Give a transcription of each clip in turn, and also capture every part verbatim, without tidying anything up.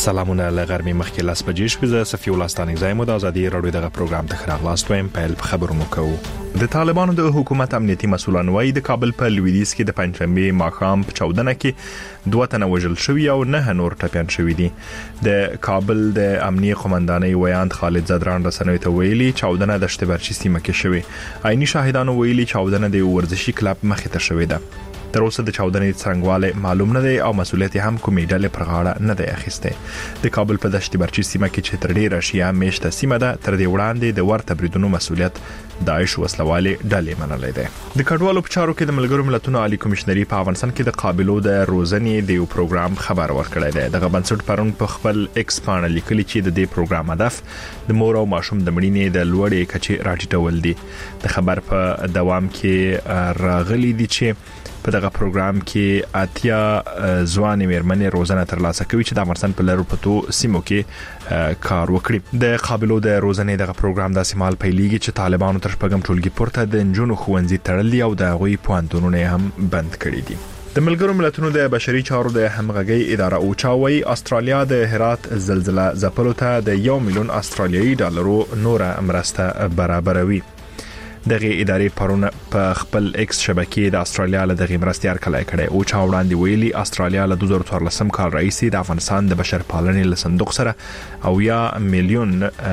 سلامونه لغرمې مخکې لاس بجې شوې زه صفي الله ستانکزی مو د ازادي رادیو دغه پروګرام ته خراغلاست وایم په خبرونو کوو. د طالبانو د حکومت امنیتي مسولان وایي د کابل په لویدیځ کې د پنځمې ماښام په چودنه کې دوه تنه وژل شوي او نه نور ټپیان شوي دي. د کابل د امنیه قومندانۍ ویاند خالد زدران رسنیو ته ویلي چودنه د شتبرچی سیمه کې شوې. عیني شاهدانو ویلي چودنه د ورزشي کلب مخې ته شوې ده. تر اوسه د چودنې څرنګواله معلوم نه دی او مسؤلیت هم کومې ډلې پر غاړه نه دی اخیسته. د کابل په دشت برچی سیمه کې چې تر ډیره شیا میشته سیمه ده تر دې وړاندې د ورته بریدونو مسؤلیت داعش وسلوالې ډلې منلې ده. د کډوالو په چارو کې د ملګرو ملتونو عالی کمشنري په افغانستان کې د قابلو د روزنې د یو پروګرام خبر ورکړی دی. دغه بنسټ پرون په خپل ایکس باندې لیکلي چې د دې پروګرام هدف د مور او ماشوم د مړینې د لوړې کچې راټیټول دي. د خبر په دوام کې راغلي دي چې په دغه پروګرام کې اتیا ځوانې مېرمنې روزنه ترلاسه کوي چې د افغانستان په لارو پتو سیمو کې کار وکړي. د قابلو د روزنې دغه پروګرام د سیمال پیلېږي چې طالبانو تر شپږم ټولګي پورته د نجونو ښوونځي تړلي او د هغوی پوهنتونونه هم بند کړي دي. د ملګرو ملتونو د بشري چارو د همغږي اداره اوچا وايي استرالیا د هرات زلزلہ ځپلو ته د یو میلیون استرالیایي ډالرو نوره مرسته برابروي. دغه ادارې پرون په خپل ایکس شبکې د استرالیا له دغه مرستې هرکلی کړی او چا وړاندې ویلي استرالیا له دوه زره څوارلسم کال راهیسې د افغانستان د بشر پالنې له صندوق سره او یا میلیون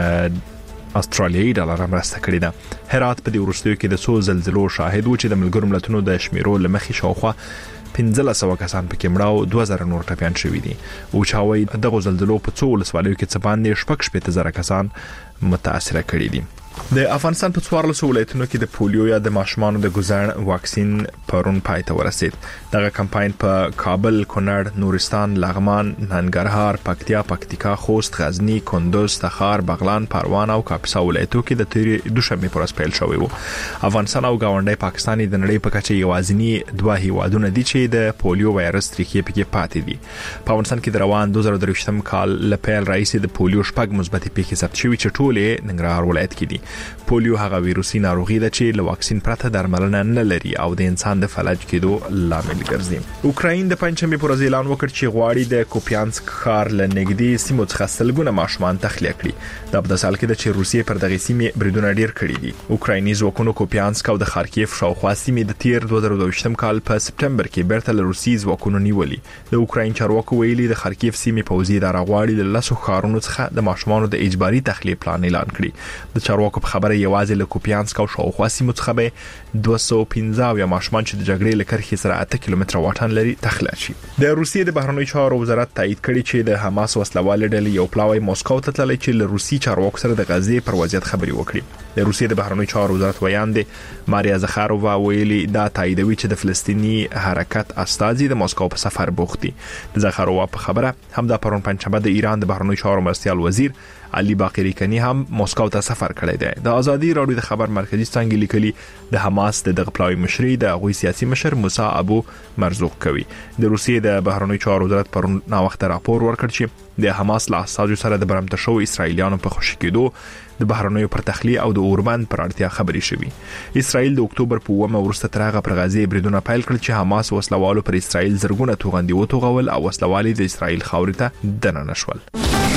استرالیایي ډالر مرسته کړې ده. هرات په دې وروستیو کې د څو زلزلو شاهد و چې د ملګرو ملتونو د شمیرو لمخې شاوخوا پنځه سوه کسان پکې مړه او دوه زره نور ټپیان شوي دي. او چا وایي دغه زلزلو په څو ولسوالیو کې څه باندې شپږ شپېته زره کسان متاثر کړي دي. د افغانستان په څوارلسو ولایتونو کې د پولیو یا د ماشومانو د ګزړ واکسین پرون پای ته ورسید. دغه کمپاین په کابل، کونړ، نورستان، لغمان، ننګرهار، پکتیا، پکتیکا، خوست، غزنی، کندوز، تخار، بغلان، پروان او کاپیسا ولایتونو کې د تیرې دوشنبه پر ورځ پیل شوی وو. افغانستان او گاونډي پاکستان د نړۍ په کچه یوازینی دوه هیوادونه دي چې د پولیو وایرس تریخي پکې پاتې دي. په افغانستان کې د روان دوه زره درویشتم کال لپاره رئیس د پولیو شپږ مثبت پیښې ثبت شوې چې ټولې ننګرهار ولایت کې دي. پولیو هغه ویروسي ناروغي ده چې له واکسین پرته درملنه نه لري او د انسان د فلج کېدو لامل ګرځي. اوکراین د پنځمې پر ورځ اعلان وکړ چې غواړي د کوپیانسک ښار له نږدې سیمو څخه سلګونه ماشومان تخلیه کړي. دا په سال کې د چې روسیې پر دغه سیمې بریدونه ډیر کړي دي. اوکرایني ځواکونو کوپیانسک او د خارکیف شاوخوا سیمې د تیر دوه زره دویشتم کال په سپټمبر کې بیرته له روسي ځواکونو نیولې. د اوکراین چارواکو ویلي د خارکیف سیمې پوځي اداره غواړي د لاسو ښارونو څخه د ماشومانو د اجباري تخلیه پلان اعلان کړي. د چارواکو په خبره یوازې له کوپیانسک او شاوخوا سیمو څخه به دوه سوه پنځه یا ماشومان چې د جګړې له کرښې سره اته کیلومتره واټن لري تخلیه شي. د روسیې د بهرنیو چارو وزارت تایید کړی چې د حماس وسلوال ډلې یو پلاوی مسکو ته تللی چې له روسي چارواکو سره د غزې پر وضعیت خبري وکړي. د روسیې د بهرنیو چارو وزارت ویاند ماریا زخارووا ویلي دا تاییدوي چې د فلسطینی حرکت استازي د مسکو په سفر بوختي. د زخارووا په خبره هم د پرون پنځشنبه د ایران د بهرنیو چارو مرستیال وزیر علي باقری کني هم مسکو ته سفر کړی دی. د ازادي رادیو د خبر مرکزی څنګه لیکلي د حماس د دغه پلاوی مشري د غوي سیاسي مشر موسی ابو مرزوق کوي. د روسیې د بهرنیو چارو وزارت پرون نا وخت راپور ورکړ چې د حماس له اساسو سره د برمته شو اسرایلیانو په خوشی کېدو د بهرنیو پر تخلیه او د اوربند پر اړتیا خبري شوي. اسرائیل د اکتوبر په اوومه ورسته ترغه پر غزې بریدونه پیل کړل چې حماس وسلوالو پر اسرائیل زرګونه توغندي وتوغول او وسلوالي د اسرائیل خاورې ته دننه شول.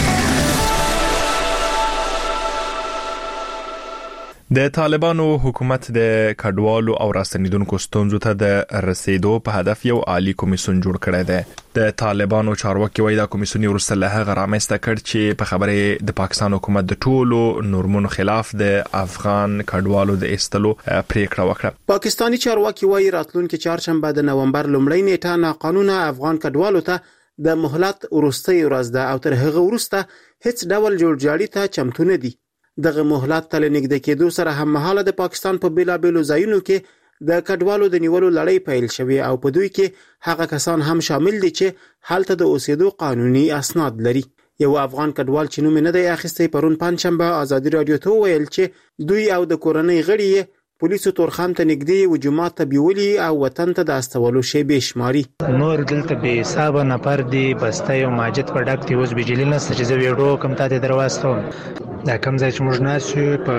د طالبانو حکومت د کډوالو او راستنیدونکو ستونزو ته د رسیدو په هدف یو عالی کمیسیون جوړ کړی دی. د طالبانو چارواکي وایي دا کمیسیون ورسته له هغه رامنځته کړ چې په خبره د پاکستان حکومت د ټولو نورمونو خلاف د افغان کډوالو د ایستلو پریکړه وکړه. پاکستانی چارواکي وایي راتلونکي چهارشنبه د نومبر لومړۍ نیټه ناقانونه افغان کډوالو ته د مهلت وروستۍ ورځ ده او تر هغه وروسته هیڅ ډول جوړجاړي ته چمتو نه دي. دغه مهلت تل نږدې کېدو سره هم مهاله د پاکستان په بیلابېلو ځایونو کې د کډوالو د نیولو لړۍ پیل شوې او په دوی کې هغه کسان هم شامل دي چې هلته د اوسېدو قانوني اسناد لري. یو افغان کډوال چې نوم نه دی اخیستی پرون پنځشنبه ازادي رادیو ته ویل چې دوی او د کورنۍ غړي پولیسو تورخم ته نږدې و جماعت ته بیولي او وطن ته د استولو شیبې شماري. نور دلته به حساب نه پر دی بسته یو ماجد په ډک دی اوس بجلی نسته چې زه ویډیو کوم ته دروازه دا کوم ځای چې موږ ناست یو په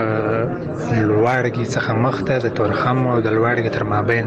لوړګي څخه مخته د تورخم او د لوړګي تر مابین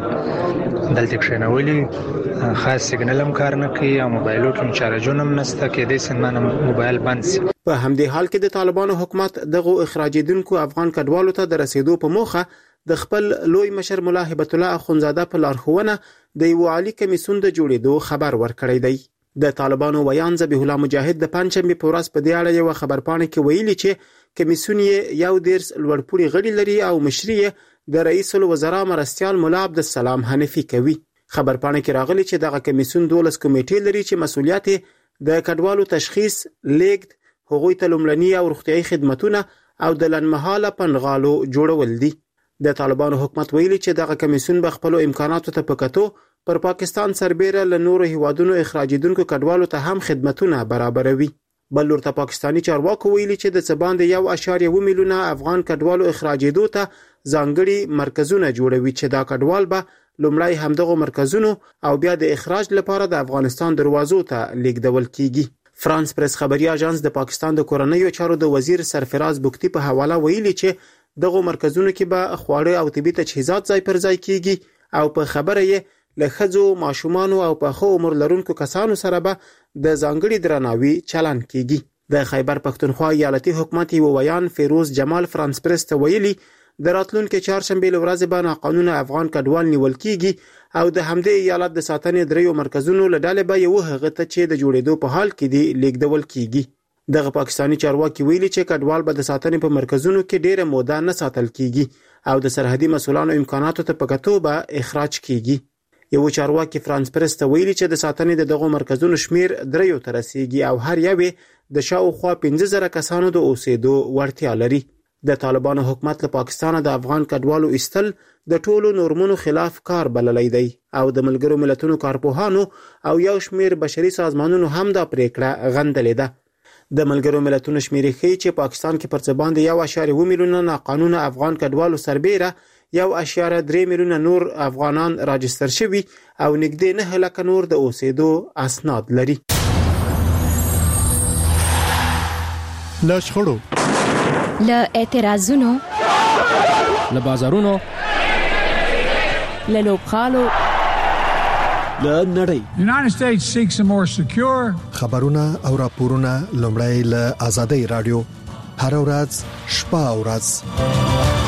دلته کښېنولي، خاص سیګنل هم کار نه کوي او موبایلو کې چارجونه هم نشته، کېدای شي زما موبایل بند شي. په همدې حال کې د طالبانو حکومت دغه اخراجیدونکو افغان کډوالو ته د رسیدو په موخه د خپل لوی مشر ملا هبت الله اخونزاده په لارښوونه د یو عالی کمیسیون د جوړېدو خبر ورکړی دی. د طالبانو ویان ذبیح الله مجاهد د پنځمې په ورځ په دې اړه یو خبرپاڼه کې ویلي چې کمیسیون یې یو دیرس لوړپوړي غړي لري او مشري د رئیس الوزرا مرستیال ملا عبدالسلام حنفي کوي. خبرپاڼه کې راغلي چې دغه کمیسیون دولس کمیټې لري چې مسؤلیت د کډوالو تشخیص، لیږد، هغوی ته لومړني او روغتیايي خدمتونه او د لنډمهاله پنغالو جوړول دي. د طالبانو حکومت ویلي چې دغه کمیسیون به خپل امکاناتو ته په کتو پر پاکستان سربېره له نورو هیوادونو اخراجیدونکو کډوالو ته هم خدمتونه برابروي. بل ورته پاکستانی چارواکو ویلي چې د څه باندې یو اشاریه اووه میلیونه افغان کډوالو اخراجېدو ته ځانګړي مرکزونه جوړوي چې دا کډوال به لومړی همدغه مرکزونو او بیا د اخراج لپاره د افغانستان دروازو ته لیږدول کیږي. فرانس پریس خبري اژانس د پاکستان د کورنیو چارو د وزیر سرفراز بوکتی په حواله ویلي چې دغه مرکزونو کې به خواړه او طبي تجهیزات ځای پر ځای کیږي او په خبره یې له ښځو، ماشومانو او په خو عمر لرونکو کسانو سره به د ځانګړي درناوي چلن کیږي. د خیبر پښتونخوا ایالتي حکومت یو ویان فیروز جمال فرانس پریس ته ویلي د راتلونکي چهارشنبه ورځ به ناقانونه افغان کډوال نیول کیږي او د همدې ایالت د ساتنې دریو مرکزونو له ډلې به یو هغه ته چې د جوړېدو په حال کې دی لیږدول کیږي. دغه پاکستانی چارواکي ویلي چې کډوال به د ساتنې په مرکزونو کې ډېره موده نه ساتل کیږي او د سرحدي مسولانو امکاناتو ته په کتو به اخراج کیږي. یو چارواکي فرانس پریس ته ویلي چې د ساتنې د دغه مرکزونو شمیر دریو ته رسیږي او هر یو د شاوخوا پنځه زره کسانو د اوسېدو وړتیا لري. د طالبانو حکومت له پاکستان د افغان کډوالو ایستل د ټولو نورمونو خلاف کار بللی دی او د ملګرو ملتونو کارپوهانو او یو شمیر بشري سازمانونو هم دا پریکړه غندلې ده. د ملګرو ملتونو شمیرې ښیي چې پاکستان کې پر څه باندې یو اشاریه اووه میلیونه ناقانونه افغان کډوالو سربېره یو اشاریه درې میلیونه نور افغانان راجستر شوي او نږدې نه لکه نور د اوسېدو اسناد لري. له شخړو، له اعتراضونو، له بازارونو، له لوبغالو، له نړۍ. The United States seeks a more secure خبرونه او راپورونه لومړی له آزادۍ رادیو هر ورځ شپه او ورځ.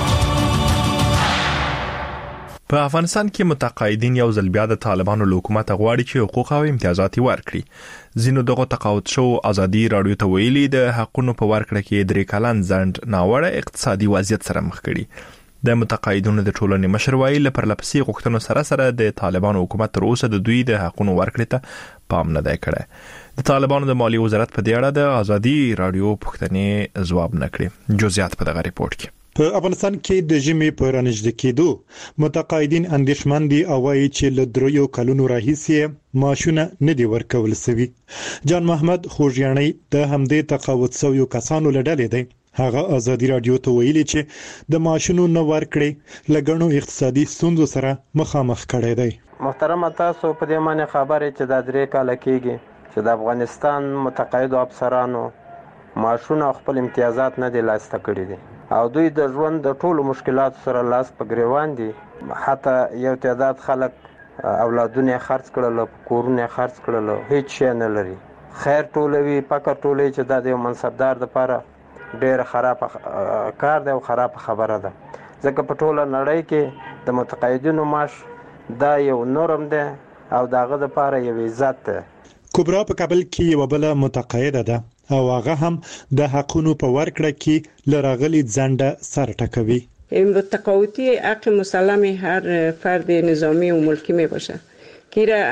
په افغانستان کې متقاعدین یو ځل بیا د طالبانو له حکومت غواړي چې حقوق او امتیازات ورکړي. ځینو دغه تقاعد شو ازادي رادیو ته ویلي د حقونو په ورکړه کې درې کلن ځنډ ناوړه اقتصادي وضعیت سره مخ کړي. د متقاعدینو د ټولنې مشر وایي له پرلپسې غوښتنو سره سره د طالبانو حکومت تر اوسه د دوی د حقونو ورکړې ته پام نه دی کړی. د طالبانو د مالی وزارت په دې اړه د ازادي رادیو پوښتنې ځواب نه کړي. جزئیات په دغه ریپورت کې. په افغانستان کې د ژمي په رانږدې کېدو متقاعدین اندېښمن دي او وايي چې له دریو کلونو راهیسې معاشونه نه دي ورکول شوي. جان محمد خوږیاڼي د همدې تقاعد شویو کسانو له ډلې دی. هغه ازادي رادیو ته ویلي چې د معاشونو نه ورکړې لګڼو اقتصادي ستونزو سره مخامخ کړي دي. محترم تاسو په دې معنی خبره چې د درې کال کېږي چې د افغانستان متقاعد افسرانو معاشونه خپل امتیازات نه دي لاسته کړي دي او دوی د ژوند د ټولو مشکلاتو سره لاس په ګریوان دي. حتی یو تعداد خلک اولادونه خرڅ کړل، کورونه خرڅ کړل، هیڅ شی نه لري. خیر ټولوي فقط ټولوي چې د یو منصبدار لپاره ډېر خراب کار دی او خراب خبره ده، ځکه په ټوله نړۍ کې د متقاعدینو معاش دا یو نورم دی او داغه لپاره یو عزت ده. کبرا په کابل کې یو بل متقاعده ده او هغه هم د حقونو په ورکړه کې لراغلي ځنډه سر ټکوي. تقاعدی حق مسلم هر فرد نظامی و ملکی می باشه که را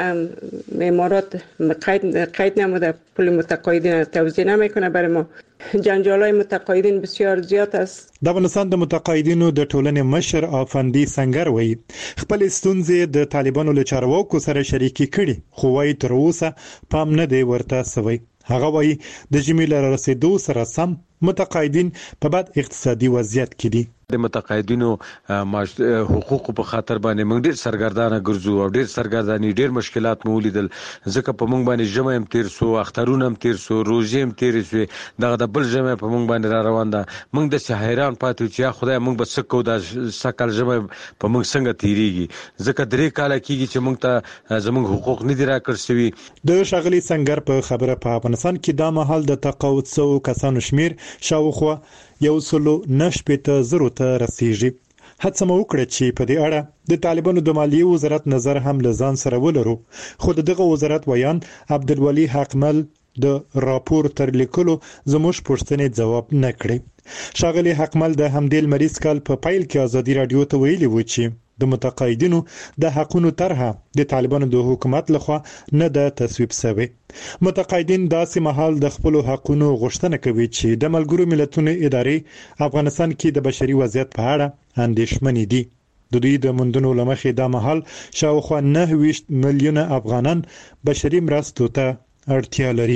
امارات قید قید نموده پول متقاعدین توزیع نمیکنه برای ما. جنجالای متقاعدین بسیار زیاد است. د افغانستان د متقاعدینو د ټولنې مشر افندي سنگر وایي خپل ستونزې د طالبانو له چارواکو سره شریکي کړي خو وايي تر اوسه پام نه دی ورته سوی. هغه وایي د ژمي له رسیدو سره سم متقاعدین په بد اقتصادي وضعیت کې دي. د متقاعدینو حقوق په خاطر باندې موږ ډېر سرګردانه ګرځو او ډېر سرګرداني ډېر مشکلات مو ولیدل ځکه په موږ باندې جمع هم تیر سو اخترونه هم تیر سو روزي هم تیر سو دغه د بل جمع په موږ باندې را روان ده موږ د حیران پاتې چې خدای موږ به څه کوو د سکل جمع په موږ څنګه تیریږي ځکه درې کاله کېږي چې موږ ته زموږ حقوق نه دي راکړل شوي. د ښاغلي سنگر په خبره په افغانستان کې دا مهال د تقاعد سو کسانو شمیر شاوخوا یو سلو نشپېته زرو ته رسیږي. هڅه مو وکړه چې په دې اړه د طالبانو د مالیې وزارت نظر هم لزان سره ولرو خو دغه وزارت ویان عبدالولي حقمل د راپور تر لیکلو زموږ پوښتنې ځواب نه کړی. ښاغلي حقمل د همدې لمریز کال په پایل کې ازادي رادیو ته ویلي و چې د متقاعدینو د حقونو طرحه د طالبانو د حکومت لخوا نه د تصویب شوی. متقاعدین داسې مهال د خپل حقونو غوښتنه کوي چې د ملګرو ملتونو ادارې افغانستان کې د بشري وضعیت په اړه اندېښمنې دي. د دوی د مندونو لمخې دا مهال شاوخوا نه ویشت میلیونه افغانان بشري مرستو ته اړتیا لري.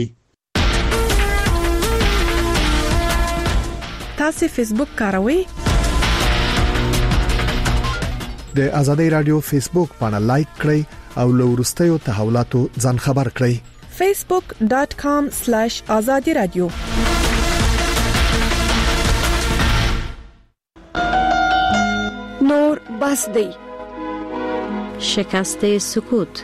تاسو فیسبوک کاروئ؟ د ازادي رادیو فیسبوک باندې لایک کړئ او له وروستیو تحولاتو ځان خبر کړئ. facebook dot com slash azadi radio. نور بس دی شکست سکوت.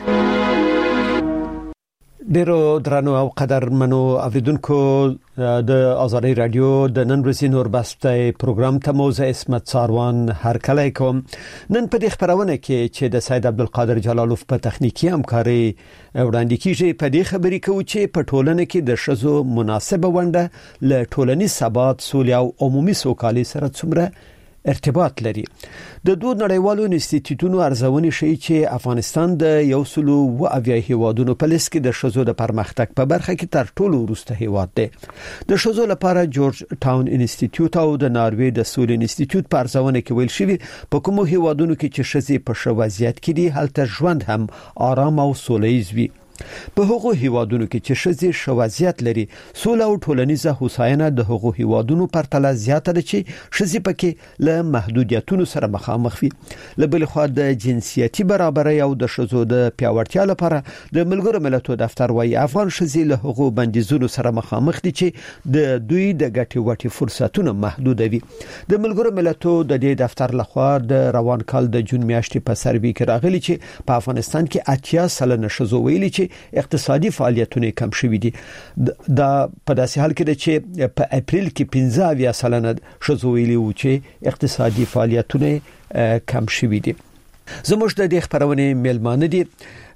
ډیرو درنو او قدرمنو اوریدونکو د ازادي رادیو د نن ورځې نور بسته پروګرام ته موزه اسمت ساروان هر کله کوم. نن په دې خبرونه کې چې د سید عبدالقادر جلالوف په تخنیکی همکاري وړاندې کیږي په دې خبرې کوي چې په ټولنه کې د شذو مناسبه ونده له ټولنیز ثبات سولې او عمومي سوکالۍ سره څومره ارتباط لري. د دوه نړیوالو انسټیټیوټونو ارزونې ښیي چې افغانستان د یو سلو و اویا هیوادونو په لیست کې د شذو د پرمختګ په برخه کې تر ټولو وروسته هیواد دی. د شذو لپاره جورج ټاون انسټیټیوټ او د ناروې د سولې انسټیټیوټ په ارزونه کې ویل شوی په کومو هیوادونو کې چې شذې په ښه وضعیت کې دي هلته ژوند هم آرام او سوله‌ییز وي. په هغو هیوادونو کې چې شذې ښه وضعیت لري سوله او ټولنیزه هوساینه د هغو هیوادونو پرتله زیاته ده چې شذې پکې له محدودیتونو سره مخامخ وي. له بل خوا د جنسیتي برابرۍ او د شذو د پیاوړتیا لپاره د ملګرو ملتونو دفتر وايي افغان شذې له هغو بندیزونو سره مخامخ دي چې د دوی د ګټې وټې فرصتونه محدود وي. د ملګرو ملتونو د دې دفتر لخوا د روان کال د جون میاشتې په سروي کې راغلي چې په افغانستان کې اتیا سلنه شذو ویلي چې اقتصادي فعالیتونه کم شوي دي. دا په داسې حال کې ده چې په اپریل کې پنځه اویا سلنه شذو ویلي وو چې اقتصادي فعالیتونه کم شوي دي. زموږ د دې خبرونه میلمانه دي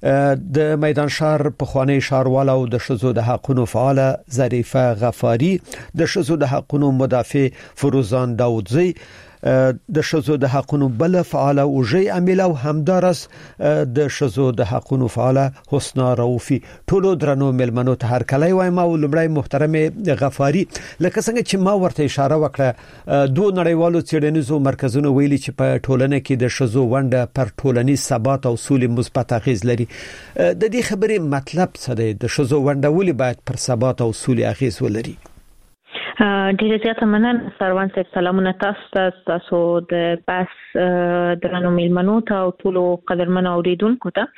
د میدان شهر پخوانی ښاروال او د شذو د حقونو فعال ظریفه غفاری، د شذو د حقونو مدافع فروزان داودزی، د شذو د حقونو بل فعال او جی عامل او همدارس د شذو د حقونو فعال حسنا رؤفی. ټولو درنو ملمنو ته هر کله وایم او لمړی محترم غفاری لکه څنګه چې ما ورته اشاره وکړه دوه نړیوالو څېړنیزو مرکزونو ویلي چې په ټولنه کې د شذو ونډه پر ټولنیز ثبات او سولې مثبت اغیز لري. د دې خبرې مطلب څه دی؟ د شذو ونډه ولې باید پر ثبات او سولې اغیز ولري؟ ډیره زیاته مننه سروان صاحب. سلامونه تاسو ته، تاسو د بس درنو میلمنو ته او ټولو قدرمنو اوریدونکو ته.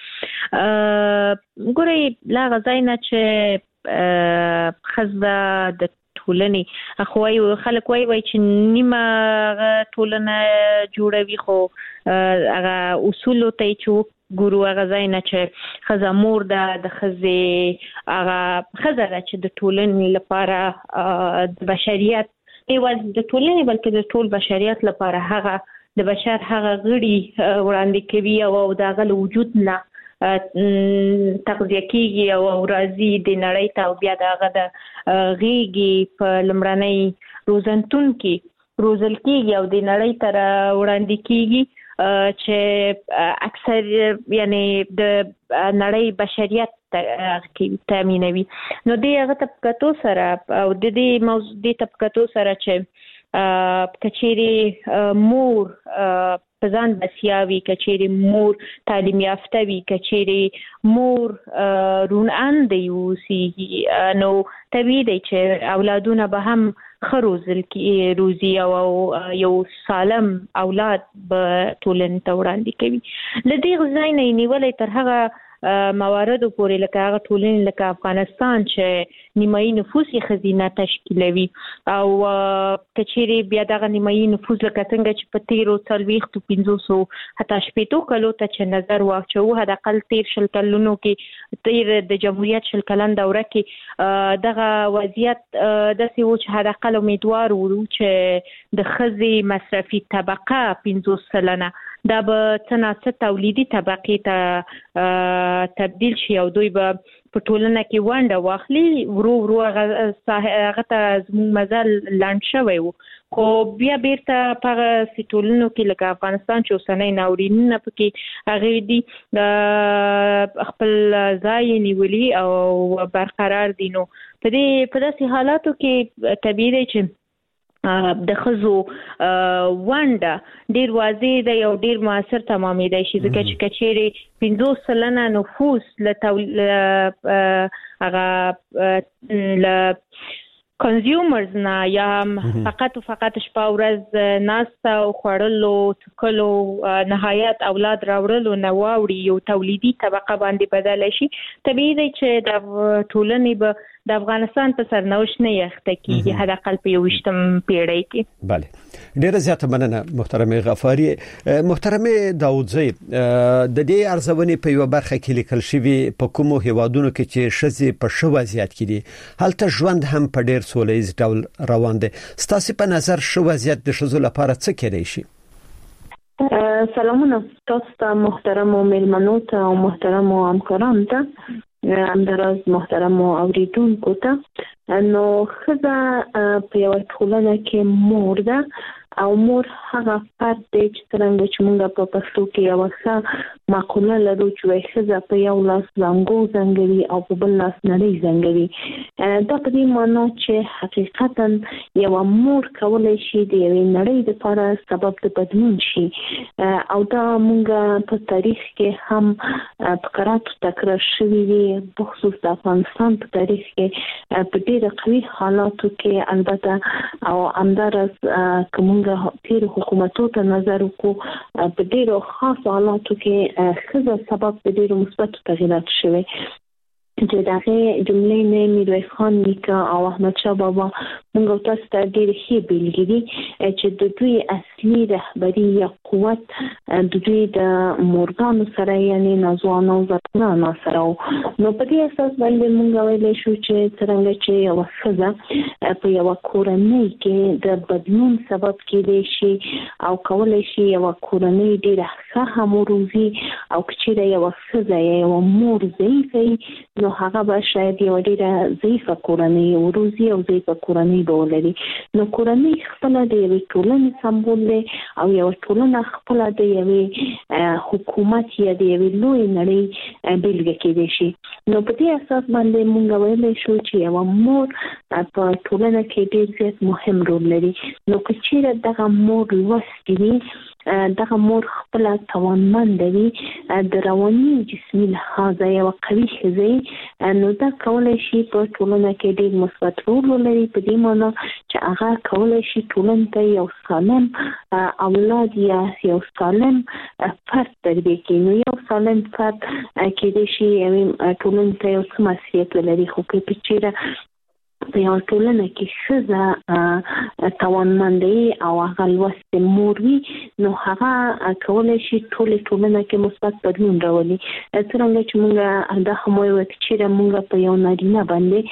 ګورئ لا غځای نه چې خزه د ټولنې خو خلک وایي وایي چې نیمه ټولنه جوړوي خو هغه اصولو ته چې ګورو هغه ځای نه چې ښځه مور ده، د ښځې هغه ښځه ده چې د ټولنې لپاره د بشریت نه یوازې د ټولنې بلکې د ټول بشریت لپاره هغه د بشر هغه غړي وړاندې کوي او د هغه له وجود نه تغذیه کېږي او راځي د نړۍ ته او بیا د هغه د غېږې په لومړنۍ روزنتون کې روزل کېږي او د نړۍ ته وړاندې کېږي چې اکثر یعنی د نړۍ بشریت تامینوي. نو د هغه طبقاتو سره او د دې موضوع د طبقاتو سره چې کچېری مور پزان بسیاوي کچېری مور تعلیم یافته وي کچېری مور رون اند یوسی نو طبیعي دی چې اولادونه به هم خروزل کی روزي او یو سالم اولاد به ټولنې ته وړاندې کوي لدې غزاین نیولې تر هغه موارد پورې لکه هغه ټولنې لکه افغانستان چې نیمایي نفوس یې خزینه تشکیلوي او کچېری بیا دغه نیمایي نفوس لکه څنګه چې په تیرو څلوېښتو پنځوسو حتی شپېتو کلو ته چې نظر واچوو حد اقل تیر شل کلونو کې تیر د جمهوریت شل کلن دوره کې دغه وضعیت داسې و چې حد اقل امیدوار وو چې د ښځې مصرفي طبقه پنځوس سلنه دا به څه ناڅه تولیدي طبقې ته تبدیل شي او دوی به په ټولنه کې ونډه واخلي ورو ورو هغه ته زموږ مزل لاند شوی و خو بیا بیرته په ټولنو کې لکه افغانستان چې اوسنۍ ناورینونه پکې هغې دي خپل ځای نیولي او برقرار دي نو په دې په داسې حالاتو کې طبیعي دی چې د خزو ونډه ډیر واضح دی او ډیر موثر تمامېدای شي ځکه چې کچېری پنځوس سلنه نفوس له هغه له کنزیومرز نه یا فقط و فقط شپه ورځ ناسته او خوړلو څکلو نهایت اولاد راوړلو نه واوړي یو تولیدي طبقه باندې بدله شي طبیعي دی چې د ټولنې به د افغانستان په سرنوشت نه یخته کیږي حد اقل په یوشتم پیړۍ کې bale ډیره زیاته مننه محترمه غفاری محترمه داوودزی د دې ارزونې په یو برخه کې لیکل شوی په کومو هیوادونو کې چې شذې په شو وضعیت کې دي هلته ژوند هم په ډیر سولهیز ډول روان دي ستاسو په نظر شو وضعیت د شذو لپاره څه کېدای شي سلامونه تاسو ته محترم مېلمنو ته او محترم همکارانو ته همداراز محترم اوریدونکو ته نو ښځه په یوه ټولنه کې مور ده او مور هغه فرد دی چې څرنګه چې موږ په پښتو کې یوه ښه مقوله لرو چې وایي ښځه په یو لاس زانګو زنګوي او په بل لاس نړۍ زنګوي دا په دې معنا چې حقیقتا یوه مور کولی شي د یوې نړۍ دپاره سبب د بدلون شي او دا موږ په تاریخ کې هم په کراتو تکرار شوي دي بخصوص د افغانستان په تاریخ کې په ډېره قوي حالاتو کې البته او همداراز که موږ تیر حکومتو ته نظر وکړو په ډیرو خاص حالاتو کې ښځه سبب د ډیرو مثبتو تغییراتو شوی چې دغه جملې نه میرویس خان نیکه او احمد شاه بابا موږ تاسو ته ډېر ښه بیلګې دي چې د دوی اصلي رهبري یا قوت د دوی د مورګانو سره یعنی نازوانو زړونو سره نو په دې اساس باندې موږ ویلی شو چې څرنګه چې یو ښځه په یو کورنۍ کې د بدلون سبب کېدای شي او کولای شي یو کورنۍ ډېره ښه هم وروزي او چې یو ښځه یو مور ضعیفه نو هغه به شاید یو ډېره ضعیفه کورنۍ وروزي او ضعیفه کورنۍ به ولري نو کورنۍ خپله د یوې ټولنې سمبول دی او یوه ټولنه خپله د یوې حکومت یا د یوې لویې نړۍ بېلګه کېدای شي نو په دې اساس باندې موږ ویلی شو چې یوه مور په ټولنه کې ډېر زیات مهم رول لري نو که چېرې دغه مور لوستې وي دغه مور خپله توانمنده وي د رواني جسمي لحاظه یوه قوي ښځه نو دا کولی شي په ټولنه کې ډېر مثبت رول ولري په دې معنا چې هغه کولی شي ټولنې ته یو سالم اولاد یا یو سالم فرد تربیه کړي نو یو سالم فرد کېدای شي ټولنې ته یو څه مسؤلیت ولري خو که په چېرې په یوه ټولنه کې ښځه توانمندې او هغه لوستې مور وي نو هغه کولی شي ټولې ټولنه کې مثبت بدلون راولي څرنګه چې موږ دا هم وایو چې چېرې موږ په یو نارینه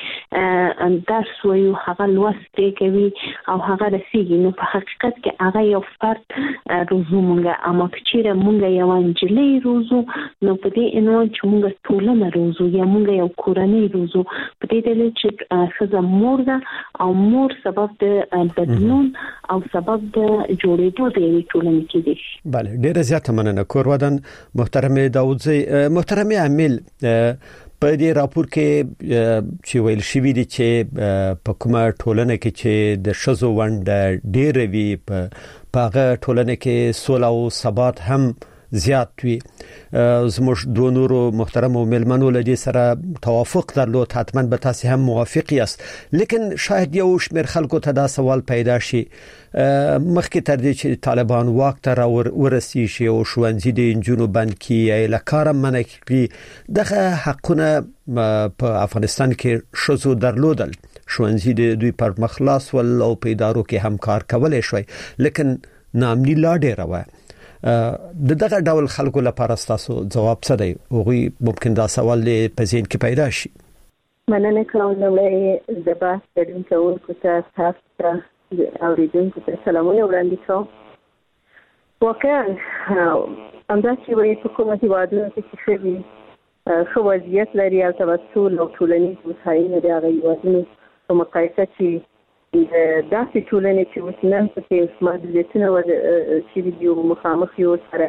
باندې درس وایو هغه لوستې کوي او هغه رسېږي نو په حقیقت کې هغه یو فرد روزو موږ اما که چېرې موږ یوه نجلۍ روزو نو په دې عنوان چې موږ ټولنه روزو یا موږ یو کورنۍ روزو په دې دلیل چې ښځه مور ده او مور سبب د بدلون او سبب د جوړېدو د یوې ټولنې کېدای شي بله ډېره زیاته مننه کور ودان محترمه داوودزی محترمه امیل په دې راپور کې چې ویل شوی دی چې په کومه ټولنه کې چې د شذو ونډه ډېره وي په هغه ټولنه کې سوله او ثبات هم زیات وي. زموږ دوه نورو محترم ملمنو له دې سره توافق درلود، حتما به تاسو هم موافق یاست، لیکن شاید یو شمېر خلکو ته دا سوال پیدا شي مخکې تر دې چې طالبان واک ته ورسیږي او ښوونځي د نجونو بند کړي له کاره منع کړي، دغه حقونه په افغانستان کې ښځو درلودل، ښوونځي د دوی پر مخ خلاص ول او په ادارو کې هم کار کولای شوی، لیکن ناامني لا ډېره وه. د دغه ډول خلکو لپاره تاسو جواب څه دی؟ هغوی ممکن دا سوال په ذهن کې پیدا شي. مننه کوم لومړی د بحث ګډون کوونکو ته تاسو ته اوریدونکو ته سلامونه وړاندې کوم. واقعا همداسې وایي په کومه هېوادونو کې چې ښځې ښه وضعیت لري او تبدل او ټولنیز هوساینه د هغه هېوادونو په مقایسه چې د داسې ټولنې چې اوس نن پکې محدودیتونه شوي دي او مخامخ یو سره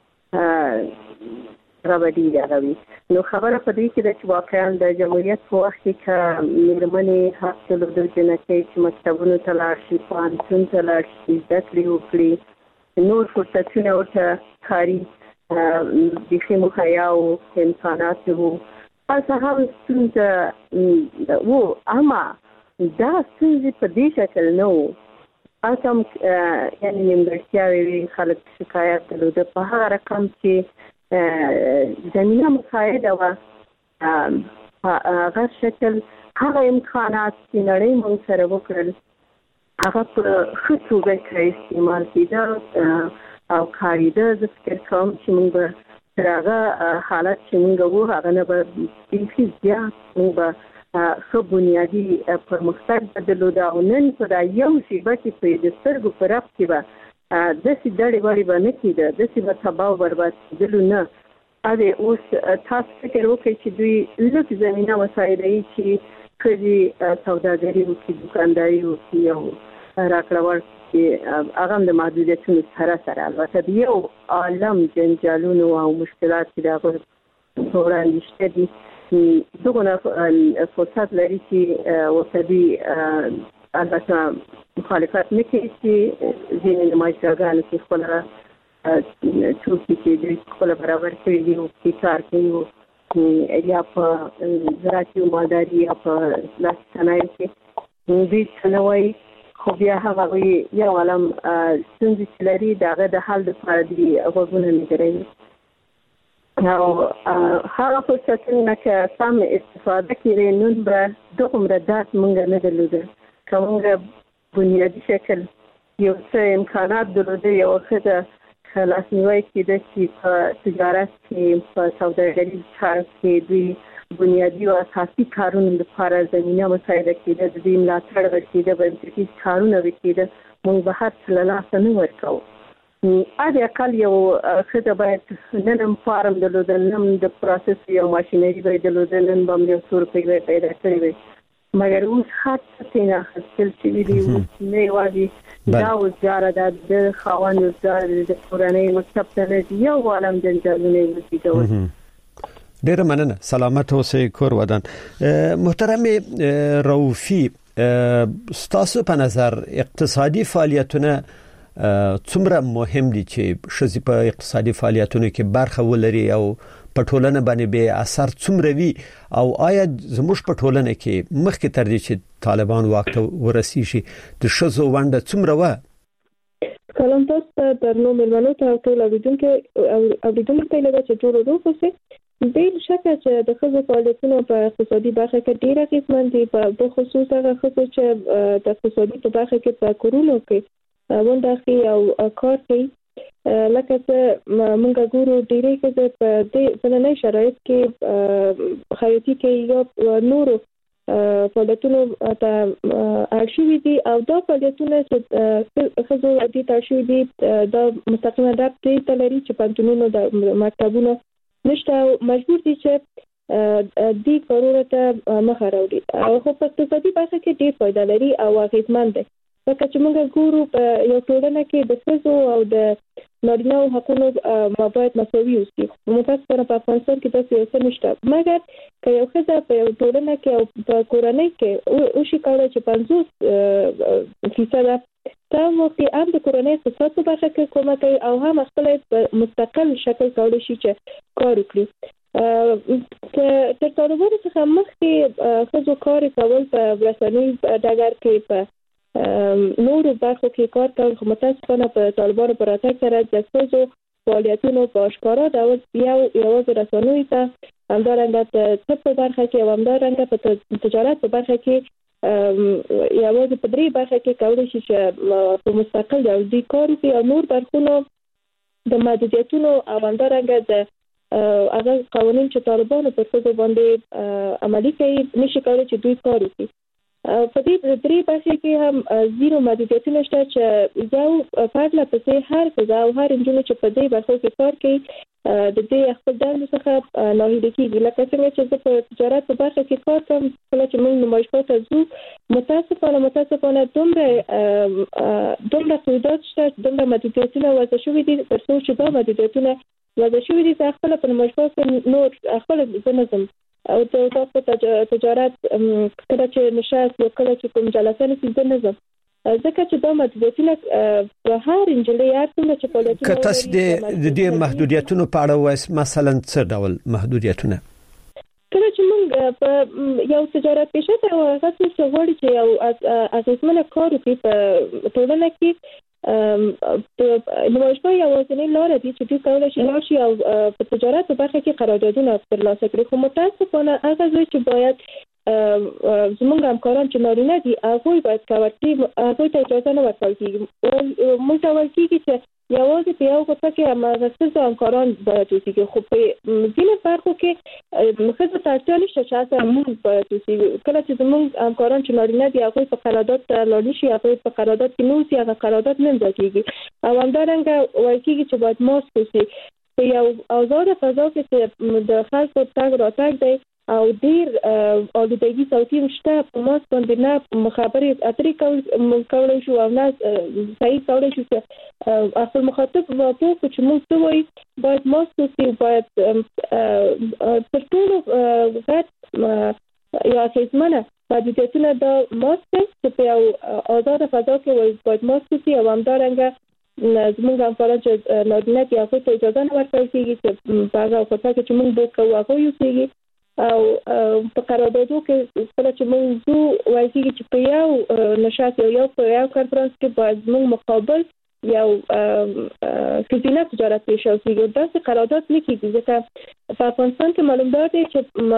هغه ډېرې هغه وي. نو خبره په دې کې ده چې واقعا د جمهوریت په وخت کې که مېرمنې حق درلوده جنکۍ چې مکتبونو ته لاړ شي، پوهنتون ته لاړ شي، زده کړې وکړي، نور فرصتونه ورته کاري بیخي مهیا او امکانات وو، هلته هم ستونزه وو، اما دا ستونزې په دې شکل نه وو. هلته هم یعنې نیمګړتیاوې وي، خلک شکایت درلوده په هغه رقم چې زمینه مساعده وه، هغه شکل هغه امکانات چې نړۍ موږ سره وکړل هغه په ښه توګه کې استعمال کېده او کارېده. زه فکر کوم چې موږ به تر هغه حالت چې موږ وو هغه نه به بیخي زیات موږ به ښه بنیادي پرمختګ درلوده او نن په دا یو شیبه کې په د سترګو په رپ کې به داسې دړې وړې به نه کېده، داسې به تباه او برباد کېدلو نه. هغې اوس تاسو فکر وکړئ چې دوی لږ زمینه مساعده یي چې ښځې سوداګري وکړي، دوکانداري وکړي او راکړه ورکړي، هغه هم د محدودیتونو سره سره البته د یو عالم جنجالونو او مشکلات چې د هغه په وړاندې شته دي، دغه فرصت لري چې ورته دوی البته مخالفت نه کوي چې ځینې نمایشګاهانو کې خپله توکي چې دوی خپله برابر کړي دي او کار کوي، یا په زراعتي او مالداري یا په لاسي صنایعو کې دوی څه نه وایي، خو بیا هم هغوی یو عالم ستونزې چې لري د هغه د حل دپاره دوی غوږونه نه ګروي. او هغه فرصتونه که سم استفاده کړي نن به دومره درد موږ نه درلوده. که موږ بنیادي شکل یو څه امکانات درلوده، یوه ښځه که لاسنیوی کېده چې په تجارت کې، په سوداګري کار کې دوی بنیادي او اساسي کارونو لپاره زمینه مساعده کېده، د دوی ملاتړ به کېده، بنسټیز کارونه به کېده، موږ به هر څه له لاسه نه ورکوو. حد اقل یو ښځه باید نن هم فارم درلوده، نن هم د پروسس یو ماشینري به یې درلوده، نن به هم یو څو روپۍ به یې پیدا کړې وی، مګر اوس هر څه ترېنه اخیستل شوي دي. اوس نه یوازې دا وزګاره ده، د خاوند وزګاره د کورنۍ مکتب ته نه ځي، یو عالم جنجالونه یې وزېږول. ډېره مننه، سلامت اوسئ، کور ودان. محترم رؤوفي، ستاسو په نظر اقتصادي فعالیتونه څومره مهم دي چې ښځې په اقتصادي فعالیتونو کې برخه ولري او په ټولنه باندې به اثر څومره وي، او آیا زموږ په ټولنه کې مخکې تر دې چې طالبان واک ته ورسیږي د ښځو ونډه څومره وه؟ کلام تاسو ته درنو مېلمنو ته او ټول اوریدونکو اوریدونکو ته لږ چې ټول روغ اوسئ. بل شکه چې د ښځو فعالیتونه په اقتصادي برخه کې ډېر اغېزمن دي، په خصوص هغه ښځو چې د اقتصادي په برخه کې په کورونو کې ونډه اخلي او کار کوي. لکه چې موږ ګورو ډېرې ښځې په دې ځینې شرایط کې خیاطي کوي یا نورو فعالیتونو ته اړ شوي دي، او دا فعالیتونه چې ښځو دې ته اړ شوي دي دا مستقیمه ربط دې ته لري چې پوهنتونونو د مکتبونو نشته او مجبور دي چې دې کارونو ته مخه راوړي. خو په اقتصادي برخه کې ډېر فایده لري او اغېزمن دی، ځکه چې موږ ګورو په یو ټولنه کې د ښځو او د نارینه‌و حقونو باید مساوي اوسي. متاسفانه په افغانستان کې داسې یو څه نشته، مګر که یو ښځه په یو ټولنه کې او په کورنۍ کې او شي کولای چې پنځوس فیصد دا وخت هم د کورنۍ اقتصاد په برخه کې کومک کوي او هم خپل په مستقل شکل کولای شي چې کار وکړي. تر طالبانو څخه مخکې ښځو کار کول په رسنۍ ډګر کې په نورو برخو کې کار کول، خو متاسفانه په طالبانو په راتګ سره د ښځو فعالیتونو په اشکارا ډول یو یوازې رسنۍ ته همدارنګه د طب په برخه کې او همدارنګه په تجارت په برخه کې یوازې په درې برخه کې کولای شي چې په مستقل ډول دوی کار وکړي او نور برخونه د محدودیتونو او همدارنګه د هغه قوانین چې طالبانو پر ښځو باندې عملي کوي نشي کولای چې دوی کار وکړي. په دې درې برخه کې هم زیرو محدودیتونه شته چې یو فرد لا پسې هر ښځه او هر نجونې چې په دې برخو کې کار کوي د دې خپل دندو څخه ناهیلي کیږي. لکه څنګه چې زه په تجارت په برخه کې کار کوم، کله چې موږ نمایشګاه ته ځو متاسفانه متاسفانه دومره دومره قیودات شته، دومره محدودیتونه وضع شوي دي تر څو چې دا محدودیتونه وضع شوي دي چې خپل په نمایشګاه کې نور خپل زنظم او د تجارت کله چې نشست یا کله چې کوم جلسه نشي زنظم ځکه چې دا محدودیتونه په هر انجلۍ هر څومره چې فعالیتونه که تاسو د دې محدودیتونو په اړه وایي مثلا څه ډول محدودیتونه؟ کله چې موږ په یو تجارت پیشه ته هغه څه غواړي چې یو اغیزمنه کار وکړي په ټولنه کې نمایشګاه یوازینۍ لاره دي چې دوی کولی شي لاړ شي او په تجارت په برخه کې قراردادونه ترلاسه کړي. خو متاسفانه هغه ځای چې باید زموږ همکاران چې نارینه دي هغوی باید کار کړي، هغوی ته اجازه نه ورکول کېږي. موږ ته ویل کېږي چې یوازې په یو غرفه کې هماغه ښځو همکاران باید اوسېږي، خو په ځینو برخو کې ښځو ته اړتیا نشته چې هلته موږ باید اوسېږو. کله چې زموږ همکاران چې نارینه دي هغوی په قرارداد ته لاړ نه شي، هغوی په قرارداد کې نه اوسي، هغه قرارداد نه امضا کېږي او همدارنګه ویل کېږي چې باید ماسک اوسي. په یو آزاده فضا کې چې د خلکو تګ راتګ دی او ډیر آلودګي صوتي شته، په ماس باندې نه خبرې اترې کولای شو او نه صحیح کولای شو چې اصل مخاطب په چې موږ څه وایي باید ماس اوسي، باید تر ټولو غټ یا اغېزمنه محدودیتونه دا ماس دی چې په یو آزاده فضا کې باید ماس اوسي او همدارنګه زموږ همکاران چې نارینه دي هغوی ته اجازه نه ورکول کېږي چې په هغه غرفه کې چې موږ بوک کوو هغوی اوسېږي او په قراردادو کې کله چې موږ ځو وایي کېږي چې په یو نشست یا یو په یو کنفرانس کې باید موږ مقابل یو ښځینه تجارت پیشه اوسېږي. داسې قرارداد نه کېږي ځکه په افغانستان کې معلومدار دی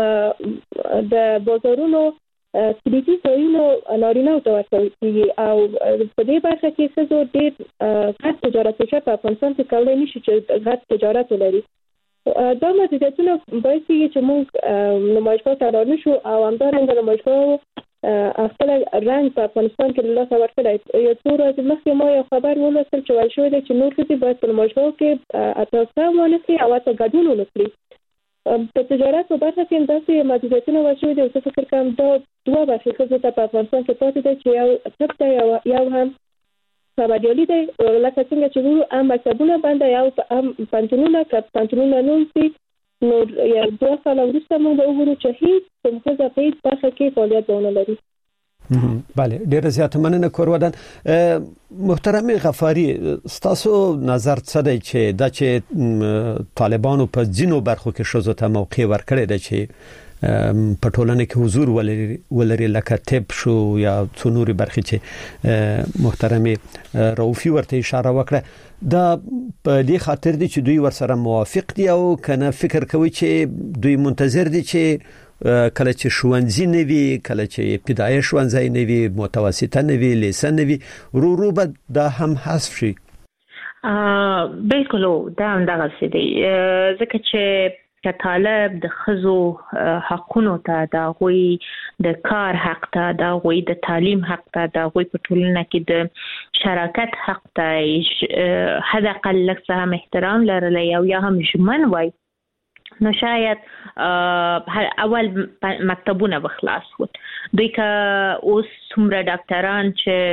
چې د بازارونو کلیدي ځایونو نارینه‌و ته ورکول کېږي او په دې برخه کې ښځو ډېر غټ تجارت پیشه په افغانستان کې کولی نه شي چې غټ تجارت ولري. دا محدودیتونه باعث کېږي چې موږ نمایشګاه ته لاړ نه شو او همدارنګه نمایشګاه خپل رنګ په افغانستان کې له لاسه ورکړی. یو څو ورځې مخکې ما یو خبر ولوستل چې ویل شوی دی چې نور ښځې باید په نمایشګاه کې اتاسه ونه کړي او حتی ګډون ونه کړي. په تجارت په برخه کې داسې محدودیتونه ویل شوي دي او زه فکر کوم دا دوه برخې ښځو ته په افغانستان کې پاتې دی چې یو طب دی یو هم خبریالي دی. لکه څنګه چې وو هم مکتبونه بنده یو هم پنځونونه که پنځونونه نه اوسي نو یو دوه کاله وروسته موږ به وګورو چې هېڅ کوم ښځه په هېڅ برخه کې فعالیت به ونه لري. بله ډیره زیاته مننه کورودن. محترم غفاری ستاسو نظر څه دی چې دا چې طالبانو په ځینو برخو کې ښځو ته موقع ورکړی دی چې په ټولنه کې حضور ولري ولري لکه طب شو یا څو نورې برخې چې محترم رؤفي ورته اشاره وکړه، دا په دې خاطر دي چې دوی ورسره موافق دي او کنه فکر کوي چې دوی منتظر دي چې کله چې ښوونځي نه وي، کله چې ابتدایي ښوونځي نه وي، متوسطه نه وي، لیسه نه وي، ورو ورو به دا هم حذف شي؟ بالکل دا هم دغسې دی ځکه چې که طالب د ښځو حقونو ته، د هغوی د کار حق ته، د هغوی د تعلیم حق ته، د هغوی په ټولنه کې د شراکت حق ته حد اقل لږ څه هم احترام لرلی او یا هم ژمن وای، نو شاید اول مکتبونه به خلاص وو. دوی که اوس څومره ډاکټران چې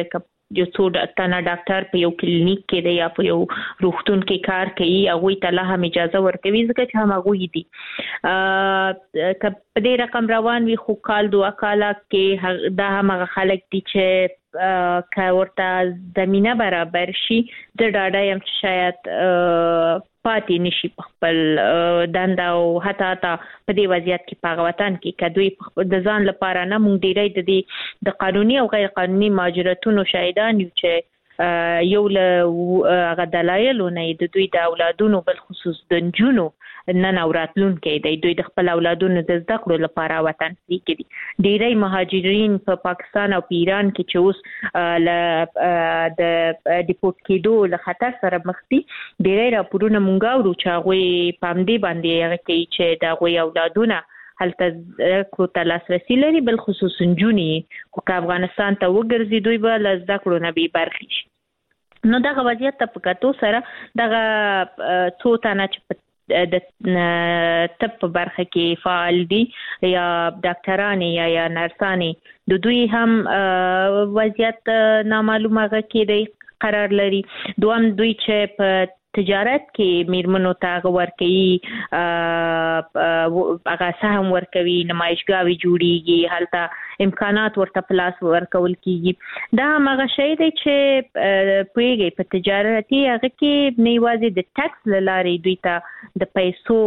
یو څو تنه ډاکټر په یو کلینیک کې دی یا په یو روغتون کې کار کوي هغه ته لا هم اجازه ورکوي ځکه چې هم هغه دي ا په دې رقم روان وي خو کال دوه کاله کې دا هم هغه خلک دي چې که ورته زمينه برابر شي د ډاډه يم شاید پاتې نشي په خپل دنده او حتی تا په دې وضعیت کې په وطن کې کدوې د ځان لپاره نه مونږ ډیری د دې د قانوني او غیر قانوني ماجراتونو شاهدان یو چې یو له هغه دلایلونه د دوی د اولادونو بل خصوص د نجونو نن اوراتلون کې دی دوی د خپل اولادونو د زده کړو لپاره وطن کې دي ډیری مهاجرین په پاکستان او په ایران کې چې اوس ل د ډیپورت کېدو له خطر سره مخ دي ډیری راپورونه مونږ اورو چې هغه پام دی باندې هغه کې چې دا غوي اولادونه هلته کو ته لاسرسي لري بل خصوص نجونی خو افغانستان ته وګرځي دوی به له زده کړو نه بي برخي نو دا وضعیت په کتو سره دا څو تنه چې د طب په برخه کې فعال دي یا ډاکټران یا یا نرسانی د دوی هم وضعیت نامعلومه کې دی قرار لري دوم دوی چې په تجارت کې میرمنو ته ورکوي هغه سهم ورکوي نمایشګاوي جوړیږي هلته امکانات ورته پلاس ورکول کیږي دا هغه شی دی چې پویږي په تجارتي هغه کې نه یوازې د ټیکس لاري دوی ته د پیسو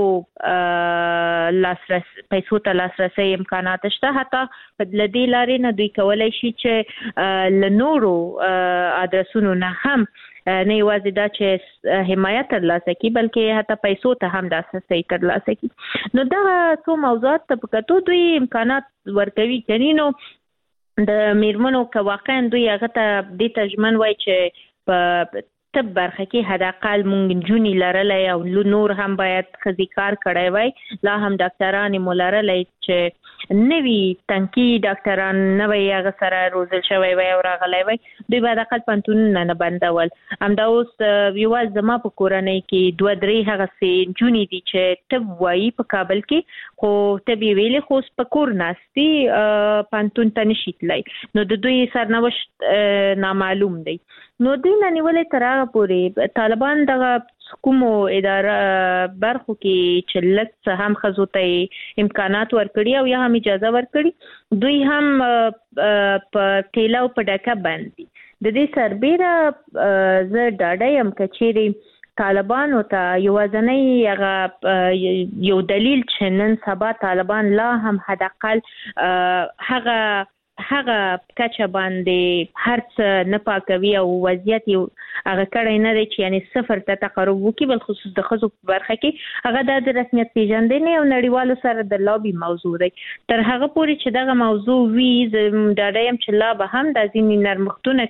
لاسرس پیسو ته لاسرسي امکانات شته حتی په دې لاري نه دوی کولای شي چې لنورو ادرسونو نه هم نه یوازې دا چې حمایت ترلاسه کی بلکې حتی پیسو ته هم د اساسي ترلاسه کی نو دا څو موضوعات په کتو دوی امکانات ورکوي کني نو د میرمنو که واقعا دوی هغه ته د تجمن وای چې په طب برخه کې حداقل مونږ جونی لرلای او نور هم باید خزي کار کړای وای لا هم ډاکټران مولرلای چې نوی تنکی ډاکټران نوی هغه سره روزل شوی وای او راغلای وای دوی باید حداقل پنتون نه بندول همدا اوس یواز زما په کورنۍ کې دوه درې هغه سي جونی دي چې طب وای په کابل کې خو طب ویلې خو په کور ناشتي پنتون ته نشیتلای نو د دوی سرنوشت نامعلوم دی نو دوی نه نیولې تر هغه پورې طالبان دغه کومو اداره برخو کې چې لږ هم خزو ته امکانات ورکړي او یا هم اجازه ورکړي دوی هم په تیلا او په ډکه باندې د دې سربېره زه ډاډه یم کچېري طالبانو ته یوازنۍ هغه یو دلیل چې نن سبا طالبان لا هم حداقل هغه هغه کچه باندې هرڅ نه پاکوي او وضعیت یو هغه کړی نه دی چې یعنی صفر ته تقرب وکړي بل خصوص د خزو په برخه کې هغه د رسمیت پیژندنې او نړیوالو سره د لابي موضوع دی تر هغه پورې چې دغه موضوع وی د ډایم چې لا به هم د ځینې نرمختونه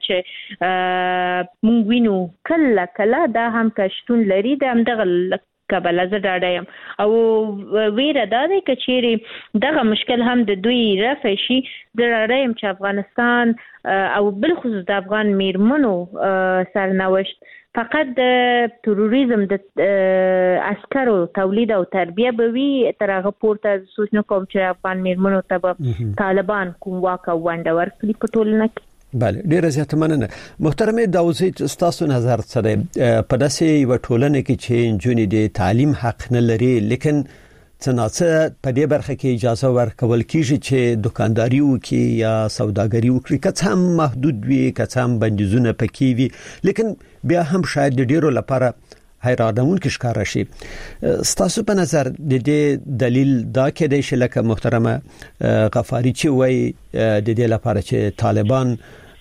چې مونږ وینو کله کله دا هم کشتون لري د همدغه کابل زه ډاډایم او ویره دا دی چې چیرې دغه مشکل هم د دوی رفع شي د ډاډایم چې افغانستان او بل خصوص د افغان میرمنو سرنوشت فقط د تروریزم د عسکرو تولید او تربیه به وي تر هغه پورته سوچ نه کوم چې افغان میرمنو ته طالبان کوم واک او ونډه ورکړي په ټولنه کې بله ډیره زیاته مننه محترمه داوود تاسو نظر څه دی په داسې یو ټولنه کې چې نجونې د تعلیم حق نه لري لیکن څنګه په دې برخه کې اجازه ورکول کیږي چې دکانداري وکړي یا سوداګري وکړي که هم محدود وي که هم بندیزونه پکې وي لیکن بیا هم شاید د ډیرو لپاره حیرانون کې ښکار شي ستاسو په نظر د دې دلیل دا کې دی چې لکه محترمه غفاری چې وای د دې لپاره چې طالبان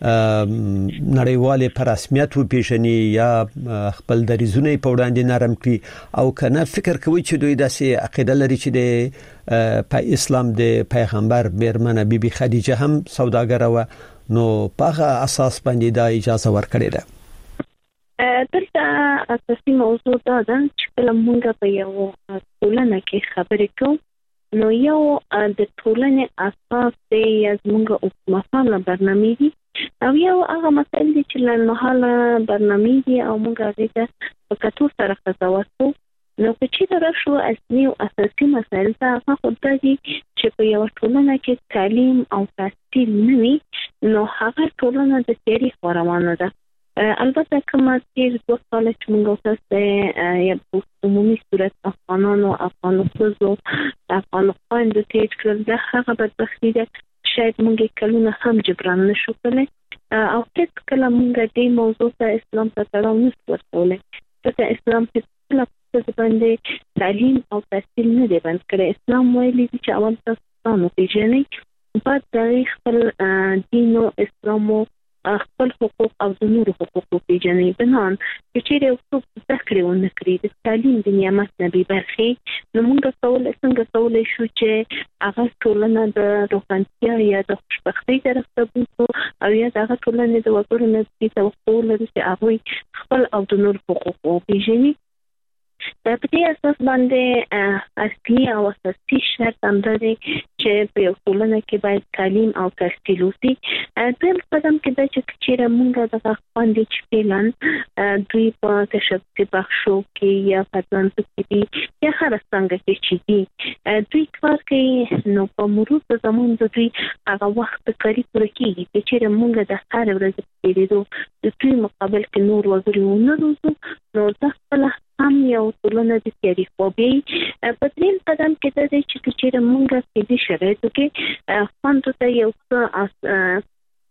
نړیواله پر رسمیت و پیژني یا خپل دریزونه په وړاندې نرم کړي او کنه فکر کوي چې دوی داسې عقیده لري چې د په اسلام د پیغمبر میرمنه بیبي بی خدیجه هم سوداګره و نو په هغه اساس باندې دا اجازه ورکړې ده دلته اساسي موضوع دا ده چې کله موږ په یو ټولنه کې خبرې کوو نو یو د ټولنې اساس دی یا زموږ حکومتانه برنامه دي او یو هغه مسایل دي چې لنمحاله برنامه دي او موږ هغه ته په کتو سره قضاوت کوو نو که چېرته راشو اصلي او اساسي مسایل ته هغه خو دا دي چې په یو ټولنه کې تعلیم او تحصیل نه وي نو هغه ټولنه د تیری روانه ده. البته کومه چې د وساله چې موږ تاسو یا په عمومي صورت افغانانو افغانو خزو افغانو خويندو تیر کړل دا هغه بدبختی ده شاید موږ کلونه هم جبران نشو کولای او هیڅ کله موږ دې موضوع ته اسلام ته تړاو نشو ورکولای. ځکه اسلام هیڅ کله په باندې تعلیم او تحصیل نه دی بند کړی. اسلام ویلي چې اول تاسو نو پیژنئ بعد د خپل دین او اسلام خپل حقوق او د نورو حقوق پیژنئ. بنان چې چیرې څوک زده کړي او نه کړي د تعلیم د نعمت نه به برخې نو موږ کول څنګه کولای شو چې هغه ټولنه د روښانتیا یا د خوشبختۍ طرف ته بوځو او یا د هغه ټولنې د وګړو نه د توقع لري چې هغه خپل او د نورو حقوق پیژني. د دې اساس باندې اصلي او اساسي شرط هم دی چې په یو ټولنه کې باید تعلیم او تحصیل وشي. دویم قدم کې دا چې چیرې موږ د خپل چې پلان دوی په تشبثي بخشو کې یا پاتلانس کې یا هر څنګه کې چې دي دوی کار کوي نو په مرور د زمون د دوی هغه وخت کاری پوره کیږي چې چیرې موږ د هر ورځ په لیدو د دوی مقابل کې نور وګړي ونه روزو نو دا خپل هم یو ټولنه د تیری خوبي په دریم قدم کې د دې چې چیرې موږ په دې شرایطو کې فند ته یو څه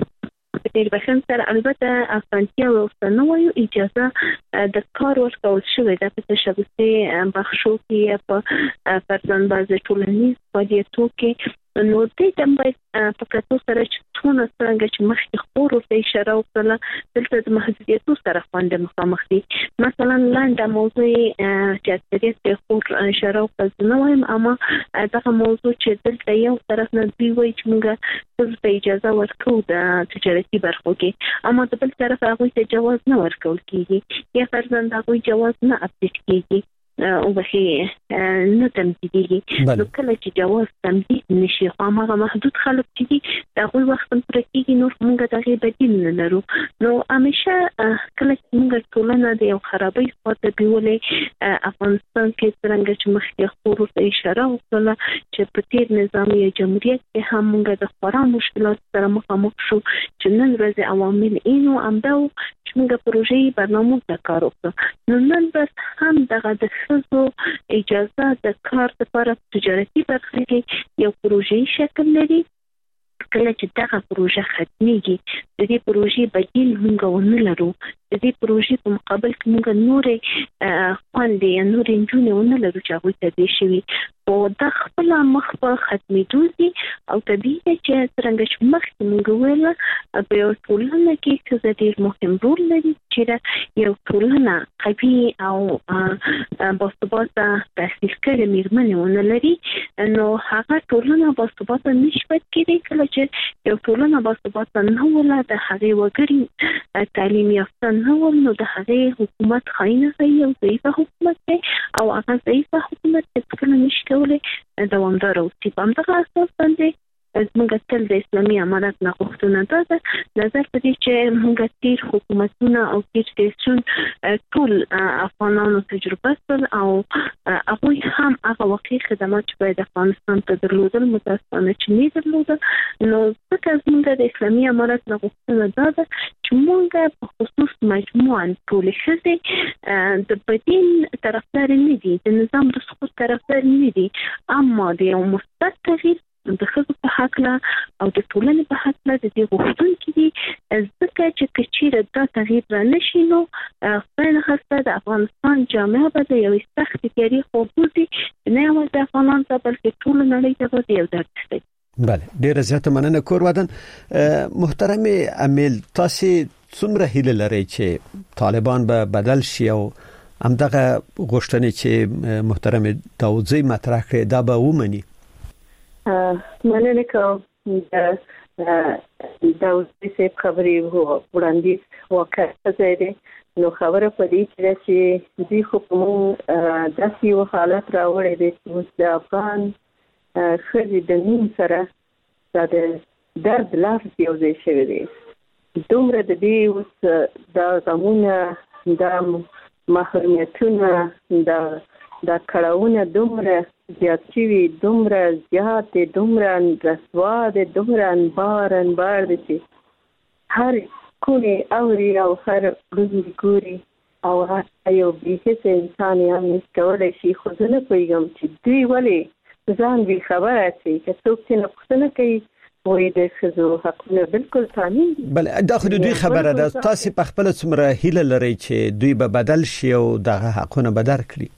په دې بشن سره البته افغانستان او ستنوي اجازه د کار ورکول شوې ده په تشبثي بخشو کې په پرځان بازه ټولنیز فعالیتو کې نو دې د باید په کتو سره چې څونه څنګه چې مخکې خور او اشاره وکړه دلته د محدودیتو سره خوند مخامخ دي. مثلا لاندې موضوع چې اکثریت خور اشاره وکړه نو وایم اما دا موضوع چې دلته یو طرف نه دی وایي چې موږ څه اجازه ورکو د تجارتي برخو کې اما د بل طرف هغه ته جواز نه ورکول کیږي یا فرضاً هغه جواز نه اپډیټ کیږي او به نه تمدیدي نو کله چې جواز تمدید نشي خو هغه محدود خلک دي دا غوي وخت پر کېږي نو موږ دغه بدیل نه لرو. نو همیشه کله چې موږ ټولنه د یو خرابۍ خاطر بیولې افغانستان کې څنګه چې مخکې خورو ته اشاره وکړه چې په تیر نظام یا جمهوریت کې هم موږ د خورا مشکلات سره مخامخ شو چې نن ورځ عوامل اینو امداو چې موږ پروژې برنامه ته کار وکړو. نو نن بس هم دغه د خصو اجازه د کار لپاره تجارتي برخه کې یو پروژې شکل لري. کله چې دغه پروژه ختميږي د دې پروژې بدیل موږ ونه لرو د دې پروژې په مقابل کې موږ نورې خوندې یا نورې انجونې ونه لرو چې هغوی ته دې شوي او دا خپل مخ په ختمېدو دي او طبیعي چې څرنګه چې مخکې موږ ویل په یو ټولنه کې ښځه ډېر مهم رول لري چې یو ټولنه قوي او باثباته تحصیل کړې مېرمنې ونه لري نو هغه ټولنه باثباته نشي کېدای. کله چې یو ټولنه باثباته نه ولا د هغې وګړي تعلیم یافته نه ول نو د هغې حکومت خاینه کوي او ضعیفه حکومت دی او هغه ضعیفه حکومت هېڅکله نشي کولی دوامداره اوسي. په همدغه اساس باندې موږ تل د اسلامي امارت نه غوښتنه ده نظر په دې چې موږ تیر حکومتونه او تیر سیاسیون ټول افغانانو تجربه کړل او هغوی هم هغه واقعي خدمات چې باید افغانستان ته درلودل متاسفانه چې نه درلودل. نو ځکه موږ د اسلامي امارت نه غوښتنه ده چې موږ په خصوص مجموعاً ټولې ښځې د بدیل طرفدار نه دي د نظام د سقوط طرفدار نه دي اما د یو مثبت تغییر د ښځو په هکله او د ټولنې په هکله د دې غوښتونکي دي ځکه چې که چیرې دا تغییر رانشي نو خدای نخواسته د افغانستان جامعه به د یوې سختې تیارې خوب وځي نه یوازې د افغانانو ته بلکې ټوله نړۍ ته به د یو درد شي. بله ډیره زیاته مننه کور ودان. محترم امیل تاسو څومره هیله لرئ چې طالبان به بدل شي او همدغه غوښتنې چې محترم داودزی مطرح کړې دا به ومني؟ مننه کوم د داودزی صاحب خبرې وړاندیز واقع ځای نو خبره په دې چې دوی خو په موږ داسې یو حالت راوړی دی چې اوس د افغان ښځې د نوم سره دا د درد لفظ یو ځای شوی دی. دومره د دې اوس دا غمونه دا محرومیتونه دا دا کړهونه دومره زیات شوي دومره زیات دومره رسوا دي دومره انبار انبار دي چې هر کونی اوري او هر ورځ ګوري او هر یو بیهس انسان یې هم کولای شي خو زه نه پوهېږم چې دوی ولې ځان بې خبره شي که څوک چې نه پوښتنه کوي وایي د ښځو حقونه بالکل تامین دي. بله دا خو د دوی خبره ده. تاسې په خپله څومره هیله لرئ چې دوی به بدل شي او دغه حقونه به درکړي؟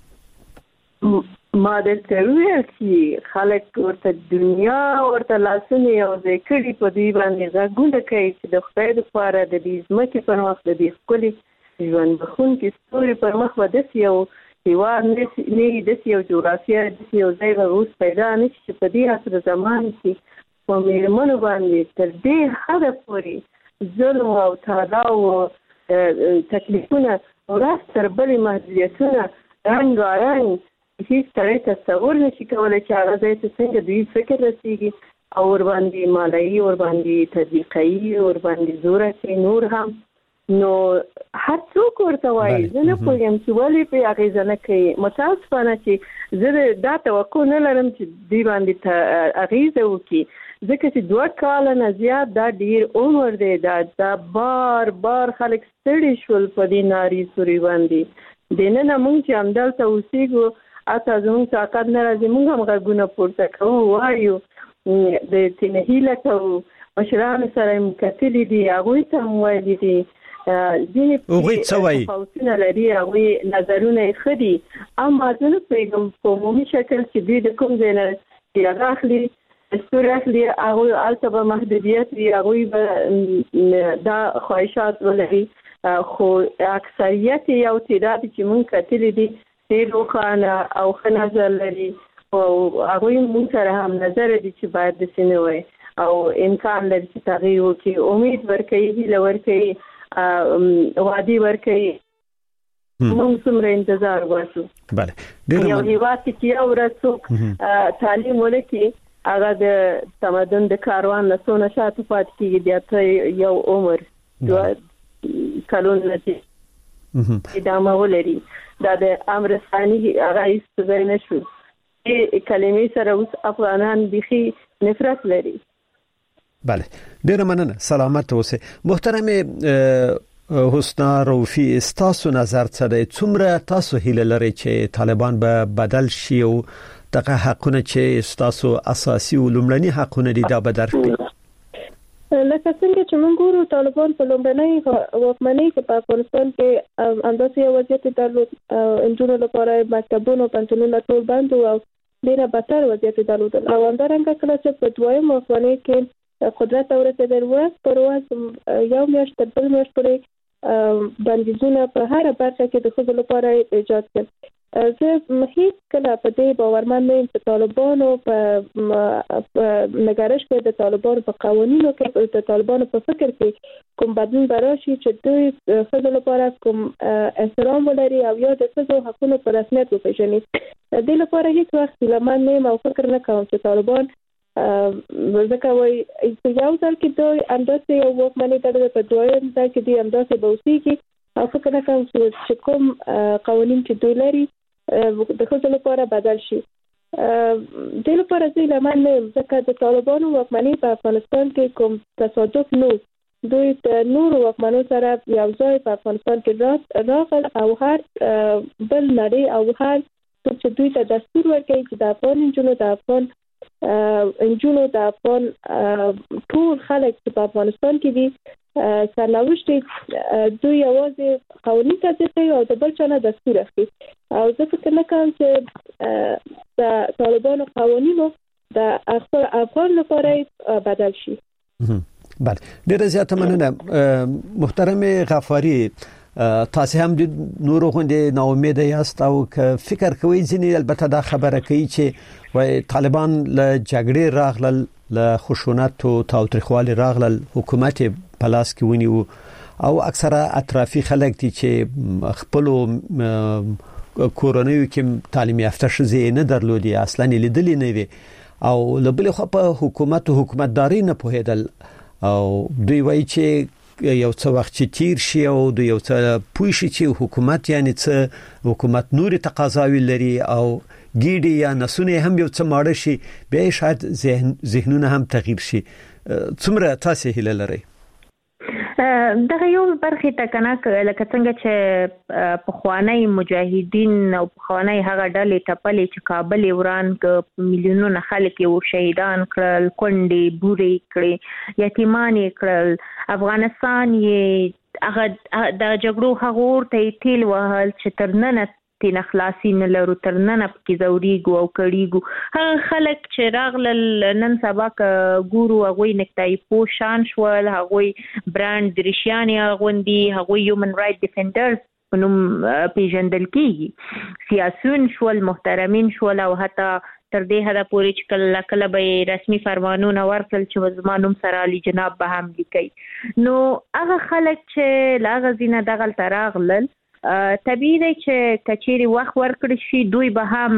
ما درته وویل چې خلک ورته دنیا ورته لاسونه یو ځای کړي په دوی باندې غږونه کوي چې د خدای دپاره د دې ځمکې پر مخ د دې ښکلي ژوند بښونکي ستوري پر مخ به داسې یو هېواد نه وي، داسې یو جغرافیه، داسې یو ځای به اوس پیدا نه شي چې په دې عصر زمان کې په مېرمنو باندې تر دې حده پورې ظلم او تعالی او تکلیفونه ورځ تر بلې محدودیتونه رنګارنګ هیڅ سړی تصور نشي کولی چې هغه ځای ته څنګه دوی فکر رسېږي او ورباندې مالایي، ورباندې تطبیقوي، ورباندې زور اچوي نور هم. نو هر څوک ورته وایي زه نه پوهېږم چې ولې پرې اغېزه نه کوي. متاسفانه چې زه دا توقع نه لرم چې دوی باندې اغېزه وکړي، ځکه چې دوه کاله نه زیات دا ډېر عمر دی. دا دا بار بار خلک ستړي شول په دې ناري سوري باندې. دننه موږ چې همدلته اوسېږو اته زموږ طاقت نه راځي، موږ هم غږونه پورته کوو، وایو، د تېنه هیله کوو، مشرانو سره یې کتلي دي، هغوی ته هم ویلي دي، ځینې تفاوتونه لري، هغوی نظرونه یې ښه دي. اما زه نه پوهېږم په عمومي شکل چې دوی د کوم ځای نه چې هغه اخلي ستوري اخلي، هغوی هلته به محدودیت وي، هغوی به دا خواهشات ولري. خو اکثریت یو تعداد چې موږ کتلي دي ډېر روښانه او ښه نظر لري او هغوی موږ سره هم نظر دي چې باید داسې نه وای او امکان لري چې تغییر وکړي. امید ورکوي، هیله ورکوي، وعدې ورکوي. موږ څومره انتظار واسو. یو هېواد کې چې یو ورځ څوک تعلیم ونکړي هغه د تمدن د کاروان نه څونه شاته پاتې کېږي. بیا ته یو عمر دوه کلونه چې ادامه ولري. دا د امر ثاني هغه هیڅ ځای نه شو. دې کلمې سره اوس افغانان بیخي نفرت لري. بله ډیره مننه، سلامت اوسئ. محترم حسنا روفي، تاسو نظر څه دی؟ څومره تاسو هیله لرئ چې طالبان به بدل شي او دغه حقونه چې تاسو اساسي او لومړني حقونه دي دا به درکړي؟ لکه څنګه چې موږ ګورو طالبان په لومړنۍ واکمنۍ کې په افغانستان کې انداسې یو وضعیت درلود، نجونو لپاره مکتبونه او پوهنتونونه ټول بند او ډېره بدتر وضعیت درلود. او همدارنګه کله چې په دویم واکمنۍ کې قدرت ته ورسېدل، ورځ پر ورځ یو میاشت تر بل میاشت پورې بندیزونه په هره برخه کې د ښځو لپاره ایجاد کړل. زه هیڅ کله په دې باورمن نه یم چې طالبانو په نګرش کې د طالبانو په قوانینو کې د طالبانو په فکر کې کوم بدلون به راشي چې دوی ښځو لپاره کوم احترام ولري او یا د ښځو حقونو په رسمیت وپېژني. د دې لپاره هیڅ وخت هیلهمن نه یم او فکر نه کوم چې طالبان ځکه وایي یو ځل کې دوی همداسې یو واکمنۍ ته په دویم ځل کې دوی همداسې به اوسېږي او فکر نه کوم چې کوم قوانین چې دوی لري د ښځو لپاره بدل شي. دې لپاره زه هیلهمن نه یم ځکه د طالبانو واکمنۍ په افغانستان کې کوم تصادف نه، دوی د نورو واکمنو سره یو ځای په افغانستان کې راغل او هر بل نړۍ او هر څوک چې دوی ته دستور ورکوي چې د افغان نجونو د افغان نجونو د افغان ټول خلک چې په افغانستان کې دي سرنوشت دوی یوازې قوانین تدوین کوي او د بل چا نه دستور اخلي. او زه فکر نه کوم چې د طالبانو قوانینو د افغان لپاره بدل شي. بله ډیره زیاته مننه. محترم غفاری، تاسو هم د نورو غونډې نا امیده یاست او که فکر کوئ ځینې البته دا خبره کوي چې وای طالبان له جګړې راغلل، له خشونت او تاوتریخوالي راغلل، حکومت په لاس کې ونیو او اکثره اطرافي خلک دي چې خپل کورونیو کې تعلیم یافته شوي نه درلودي، اصلا لیدلې نه وي او لبل خو په حکومت او حکومتداري نه پوهیدل او دوی وایي چې یو څه وخت چې تیر شي او د یو څه پوه شي چې حکومت یعنی څه حکومت نوري تقاضاوي لري او ګیډي یا نسونه هم یو څه ماړه شي، بیا شاید ذهن ذهنونه هم تغییر شي. څومره تاسو هیله لرئ؟ دغه یو برخه ته کنه لکه څنګه چې په خوانی مجاهدین او په خوانی هغه ډلې ټپلې چې کابل وران ک میلیونونه خلک یو شهیدان کړل، کونډې بوري کړې، یتیمان کړل، افغانستان یې هغه د جګړو هغه ورته تیل وهل چې ترننه تین خلاصي نه لرو، ترننه پکې زوريګو او کړيګو. هغه خلک چې راغلل نن سبا ګورو هغه نکتای پو شان شول، هغه برانډ درشياني غوندي، هغه هیومن رائټ ډیفندرز نوم پیژندل کیږي، سیاسيون شول، محترمین شول، او حتی تر دې حدا پورې چې کله کله به رسمي فرمانونه ورکړل چې زمانوم سره علي جناب به هم لیکي. نو هغه خلک چې لاغه زینه دغه تراغلل طبیعي دی چې کچېری وخت ورکړي شي دوی به هم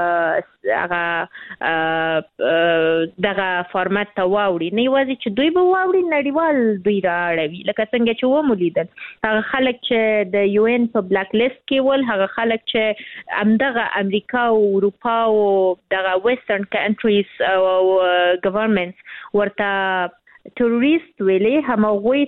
هغه دغه فارمات ته واوړي، نه یوازې چې دوی به واوړي، نړیوال دوی راړوي. لکه څنګه چې ومولیدل هغه خلک چې د یو ان په بلاک لیست کې ول، هغه خلک چې همدغه امریکا او اروپا او دغه ویسټرن کنټریز او ګورنمنټس ورته ټوریست ویلې، همغوی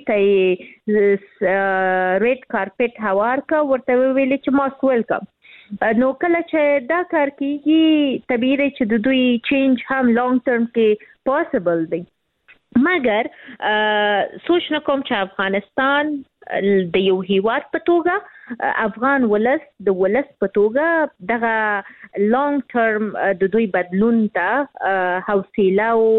ته ریډ کارپټ هوار کا، ورته ویلې چې ماست ویلکم. نو کله چې دا کار کیږي طبیعي دی چې د دوی چینج هم لانګ ټرم کې پاسبل دی. مګر سوچ نه کوم چې افغانستان د یو هیواد په توګه، افغان ولس د ولس په توګه دغه لانګ ټرم د دوی بدلون ته حوصله او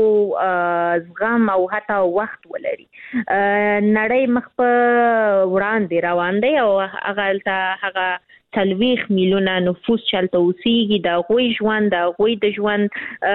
زغم او حتی وخت ولري. نړۍ مخ په وړاندې روان دی او هغه هغه تلويخ میلیونه نفوس چلته اوسېږي، د غوي ژوند د غوي د ژوند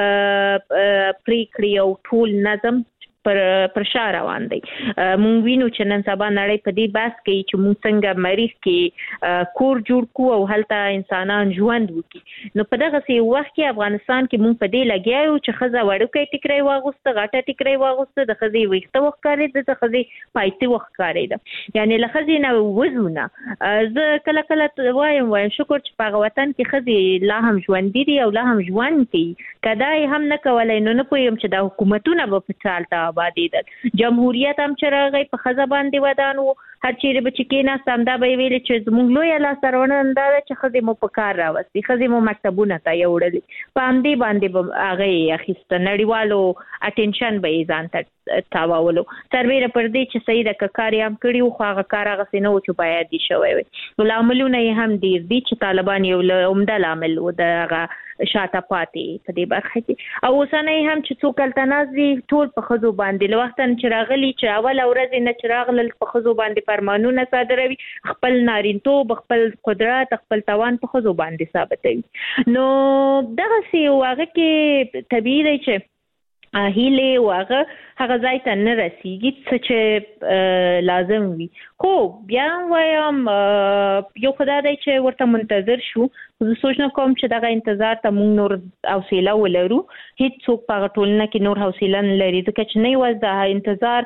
پریکړې او ټول نظم پر پر شا روان دی. مونږ وینو چې نن سبا نړۍ په دې بحث کوي چې مونږ څنګه مریخ کې کور جوړ کو او هلته انسانان ژوند وکړي. نو په دغه سی وخت کې افغانستان کې مونږ په دې لګیاو چې خزه وړوکې ټیکرای واغوسته، غټه ټیکرای واغوسته، د خزي ویخته وخت کارې د خزي پایتي وخت کارې ده، یعنی له خزي نه وزونه. زه کله کله وایم وایم شکر چې په وطن کې خزي لا هم ژوند دي او لا هم ژوند کوي. کدای هم نه کولای نو نه پویم چې د حکومتونو په چالتہ آبادیدل، جمهوریت هم چې راغی په خزه باندې ودانو، هر چیرې به چې کېناست همدا به یې ویلې چې زموږ لویه لاسته راوړنه دا ده چې ښځې مو په کار راوستي، ښځې مو مکتبونو ته یوړلې، په همدې باندې به هغه یې اخیسته، نړیوالو اټینشن به یې ځان ته تاوولو. سربیره پر دې چې صحیح ده که کار یې هم کړي وو خو هغه کار هغسې نه و چې باید یې شوی وی. لاملونه یې هم ډېر دي چې طالبان یو له عمده لامل و د هغه شاته پاتې په دې برخه کې. او اوسنی هم چې څوک هلته ناست دي ټول په ښځو باندې له وخته چې راغلي چې اوله ورځې نه چې راغلل په ښځو باندې فرمانونه صادروي، خپل نارینتوب، خپل قدرت، خپل توان په ښځو باندې ثابتوي. نو دغسې و هغه کې طبیعي دی چې هیله واغه هغه ځای ته نه رسیږي څه چې لازم وي. خو بیا وایم یو خدای دی چې ورته منتظر شو. زه سوچ نه کوم چې دغه انتظار ته موږ نور حوصله ولرو، هیڅ څوک په هغه ټولنه کې نور حوصله نه لري، ځکه چې نه یوازې د انتظار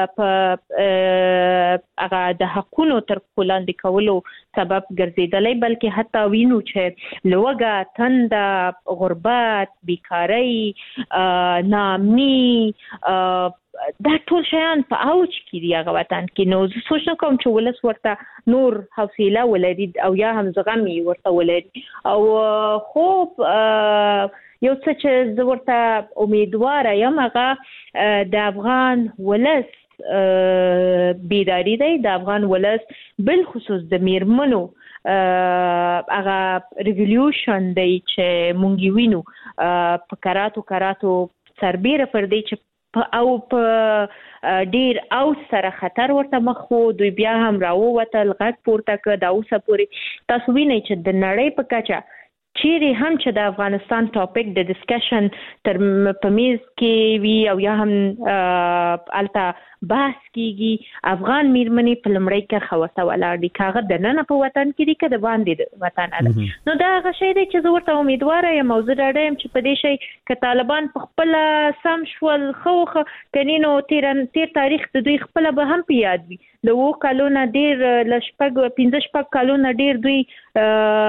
په هغه د حقونو تر پښو لاندې کولو سبب ګرځېدلی، بلکې حتی وینو چې لوږه، تنده، غربت، بیکارۍ، ناامني، دا ټول شیان په اوج کې دي هغه وطن کې. نو زه سوچ نه کوم چې ولس ورته نور حوصله ولري او یا هم زغم یې ورته ولري. او خوب یو څه چې زه ورته امیدواره یم هغه د افغان ولس بیداری دی، د افغان ولس بالخصوص د میرمنو هغه ریولیوشن دی چې مونږ وینو په کراتو کراتو سربیره پر دی چې او په ډیر او سره خطر ورته مخ وو، دوی بیا هم راووتل، غږ پورته کړ. دا اوسه پورې تاسو وینئ چې د نړۍ په کچه چیرې هم چې د افغانستان ټاپک د ډسکشن تر په میز کې وي او یا هم الته بحث کیږي، افغان میرمنې په لومړۍ کرښه ورته ولاړ دي، که هغه دننه په وطن کې دي که د باندې د وطن ده. نو دا هغه شی دی چې زه ورته امیدواره یم او زه ډاډه یم چې په دې شی که طالبان په خپله سم شول ښه وښه، کنې نو تیر تاریخ د دوی خپله به هم په یاد وي. د اوو کلونه ډېر له شپږ پنځه شپږ کلونه ډېر دوی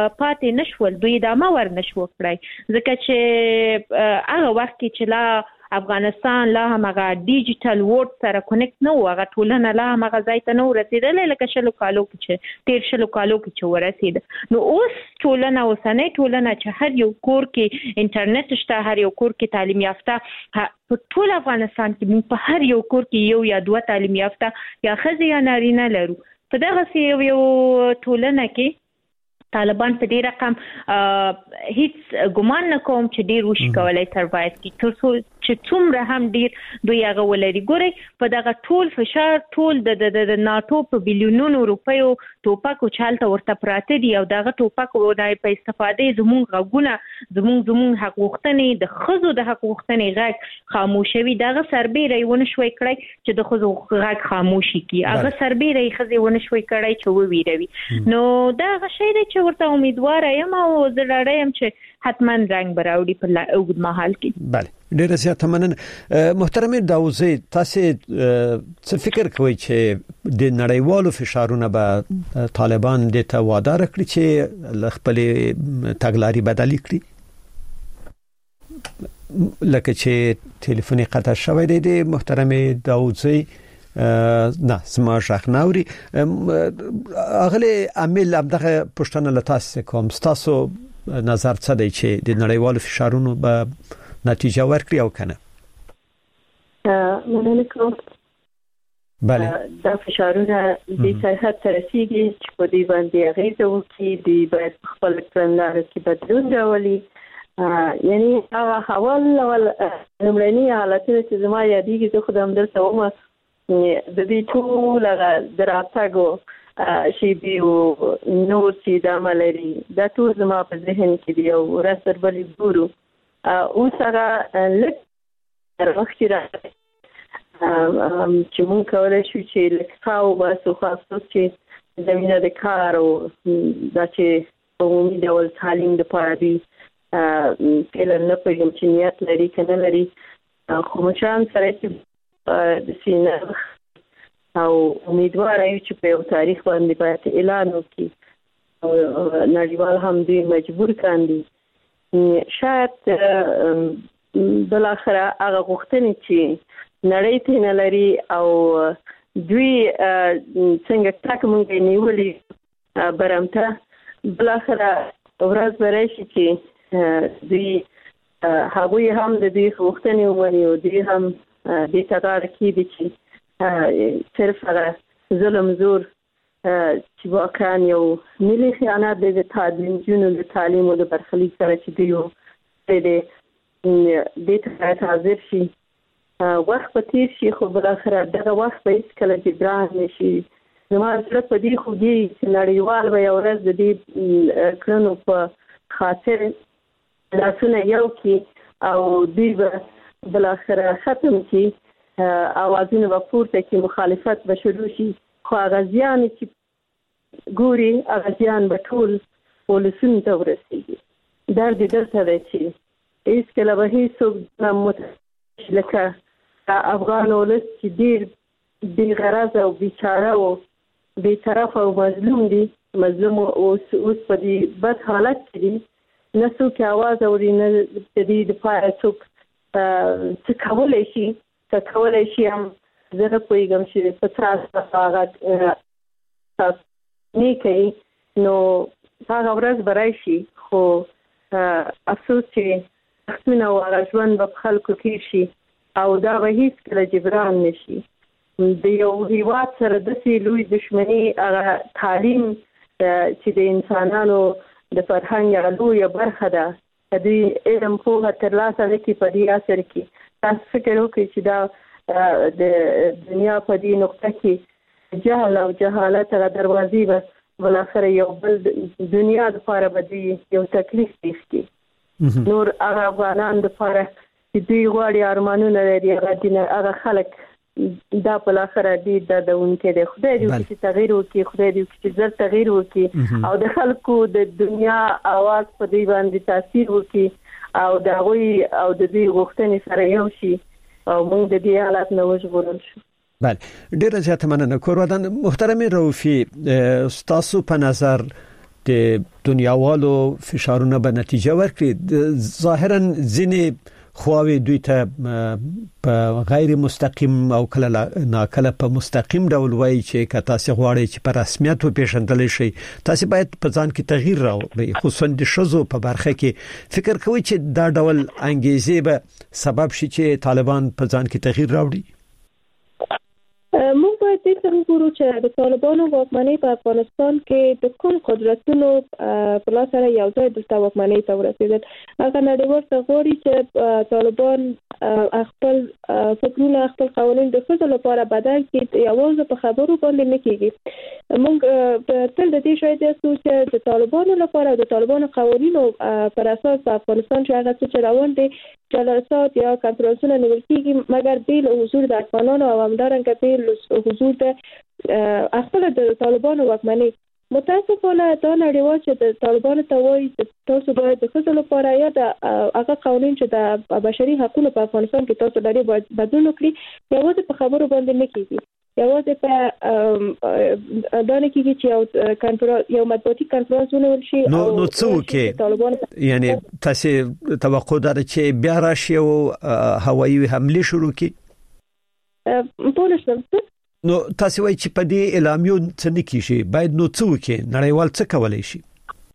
پاتې نه شول، دوی ادامه ور نه شو کړی، ځکه چې هغه وخت کې چې لا افغانستان لا هغه ډیجیټل وورډ سره کنیکټ نه و، هغه ټولنه لا هغه ځای ته نه ورسېدلې لکه شلو کالو کې چې تیر شلو کالو کې چې ورسېد. نو اوس ټولنه اوسنۍ ټولنه چې هر یو کور کې انټرنیټ شته، هر یو کور کې تعلیم یافته، په ټول افغانستان کې په هر یو کور کې یو یا دوه تعلیم یافته یا ښځې یا نارینه لرو. په دغه یو یو ټولنه کې طالبان په دې رقم هیڅ ګمان نه کوم چې ډیر وشي کولای سروایو کی تر څو چې څومره هم ډیر دوی هغه ولري. ګوري په دغه ټول فشار ټول د د ناتو په بلیونونو روپیو ټوپکو چالت ورته پراته دي او دغه ټوپکو د په استفاده زموږ غوونه زموږ زموږ حق غوښتنې د خزو د حق غوښتنې غږ خاموشوي. دغه سربېره ونه شوي کړی چې د خزو غږ خاموشي کی، هغه سربېره خزي ونه شوي کړی چې وویروي. نو دا غشي دی چې ورته امیدوار یم او زړه یم چې حتما رنگ براوړي په اوږد مهال کې. بله ډیره زیاته مننه. محترم داوزی، تاسو څه فکر کوئ چې د نړیوالو فشارونو به طالبان د ته وعده راکړي چې خپل تګلاري بدلی کړي؟ لکه چې ټلیفوني قطع شوی دی د محترم داوزی نه سما شخ نوري اغلی عامل ابدغه پښتنه لتاسو کوم تاسو نظر څه دی چې د نړیوالو فشارونو به نتیجه ورکړي او کنه؟ مننه کوم. بله دا فشارونه د سرحد تر رسیدي چې په دې باندې اغیزه وکړي، دی باید خپل کړنلارو کې بدلون راولي. یعنی هغه حوال اول نمرنی حالتونه چې زما یادېږي زه خودم درته ومه د دې ټول هغه د راتګو شي بیو نور چې د عملري دا ټول زما په ذهن کې دی او ورځ تر بلې ګورو. اوس هغه لږ تر مخکې راغلی چې مونږ کولی شو چې لږ ښه وباسو، خاص چې زمینه د کار او دا چې په عمومي ډول تعلیم دپاره دوی فعلا نه پوهېږم چې نیت لري که نه لري، خو مشران سره چې داسې نه او امیدواره یو چې په یو تاریخ باندې باید اعلان وکړي او نړیوال هم دوی مجبور کاندي. شاید بالاخره هغه غوښتنې چې نړۍ ته نه لري او دوی څنګه ټاک مونږ یې نیولي برمته، بالاخره ورځ به راشي چې دوی هغوی هم د دوی غوښتنې ومني او دوی هم دې ته غاړه کېږدي چې صرف هغه ظلم زور چې واقعا یو ملي خیانت دی د تعلیمجونو د تعلیم او د برخلیک سره چې دوی یو دی دې ته باید حاضر شي. وخت به تېر شي خو بالاخره دغه وخت به هېڅکله جبران نه شي. زما زړه په دې خوږېږي چې نړیوال به یو ورځ د دې کړنو په خاطر لاسونه یو کړي او دوی به بالاخره ختم کړي، اوازونه به پورته کړي، مخالفت به شروع شي، خو هغه زیان چې ګوري هغه زیان به ټول ولسونو ته ورسېږي. درد یې دلته دی چې هېڅکله به هېڅوک نه متوجه لکه افغان ولس چې ډېر بې غرضه او بیچاره او بې طرفه او مظلوم دي، مظلوم اوس اوس په دې بد حالت کې دي، نه څوک یې اواز اوري، نه د دې دپاره څوک څه کولی شي. که کولی شي هم زه نه پوهېږم چې په څه اساس هغه نه کوي، نو هغه ورځ به راشي. خو افسوس چې وختونه او هغه ژوند به په خلکو تېر شي او دا به هېڅکله جبران نه شي. د یو هېواد سره داسې لوی دښمني هغه تعلیم چې د انسانانو د فرهنګ هغه لویه برخه ده، که دوی علم پوهه ترلاسه نه کړي په دې عصر کې، تاسو فکر وکړئ چې دا د دنیا په دې نقطه کې جهل او جهالت هغه دروازې به بالاخره یو بل دنیا دپاره به دوی یو تکلیف پېښ کړي. نور هغه افغانان دپاره چې دوی غواړي ارمانونه لري هغه خلک دا بالاخره ډېر دردونکی دی. خدای دې وکړي چې تغییر وکړي، خدای دې وکړي چې زر تغییر وکړي او د خلکو د دنیا اواز په دوی باندې تاثیر وکړي او د هغوی او د دوی غوښتنې سره یو شي او موږ د دې حالت نه وژغورل شو. بله ډیره زیاته مننه. کورودان محترم رؤفي، ستاسو په نظر د دنیاوالو فشارونه به نتیجه ورکړي؟ ظاهرا ځینې خواوی دوی ته په غیر مستقیم او کله ناکله په مستقیم ډول وایي چې که تاسو غواړئ چې په رسمیت وپېژندل شي تاسو باید په ځان کې تغییر راوړئ، خصوصا د ښځو په برخه کې فکر کوئ چې دا ډول انګیزې به سبب شي چې طالبان په ځان کې تغییر راوړي؟ موږ باید دې ته وګورو چې د طالبانو واکمنۍ په افغانستان کې د کوم قدرتونو په لاس سره یو ځای د واکمنۍ ته ورسېدل. هغه نړیوال ته غواړي چې طالبان خپل فکرونه خپل قوانين د ښځو لپاره بدل کړي، یوازې په خبرو باندې نه کېږي. موږ تل د دې شاهد یو چې د طالبانو لپاره د طالبانو قوانینو پر اساس په افغانستان کې هغه څه روان دي جلسات یا کنفرانسونه نیول کېږي، مګر بیل حضور د افغانانو او همدارنګه بیل حضور د خپل د طالبانو واکمنۍ. متاسفانه دا نړیوال چې د طالبانو ته وایي تاسو باید د ښځو لپاره یا د هغه قوانین چې د بشري حقوقو په افغانستان کې تاسو لري باید بدلون وکړي، یوازې په خبرو باندې نه کېږي. یوازې په دا نه کېږي چې یو کنفرانس یو مطبوعاتي کنفرانس ونیول شي. نو نو څه وکړي؟ یعنی تاسو توقع لرئ چې بیا راشي او هوایي حمله شروع کړي؟ په نشم نو تاسو وایي چې په دې اعلامیو څه نه کیږي، باید نو څه وکړي؟ نړیوال څه کولای شي؟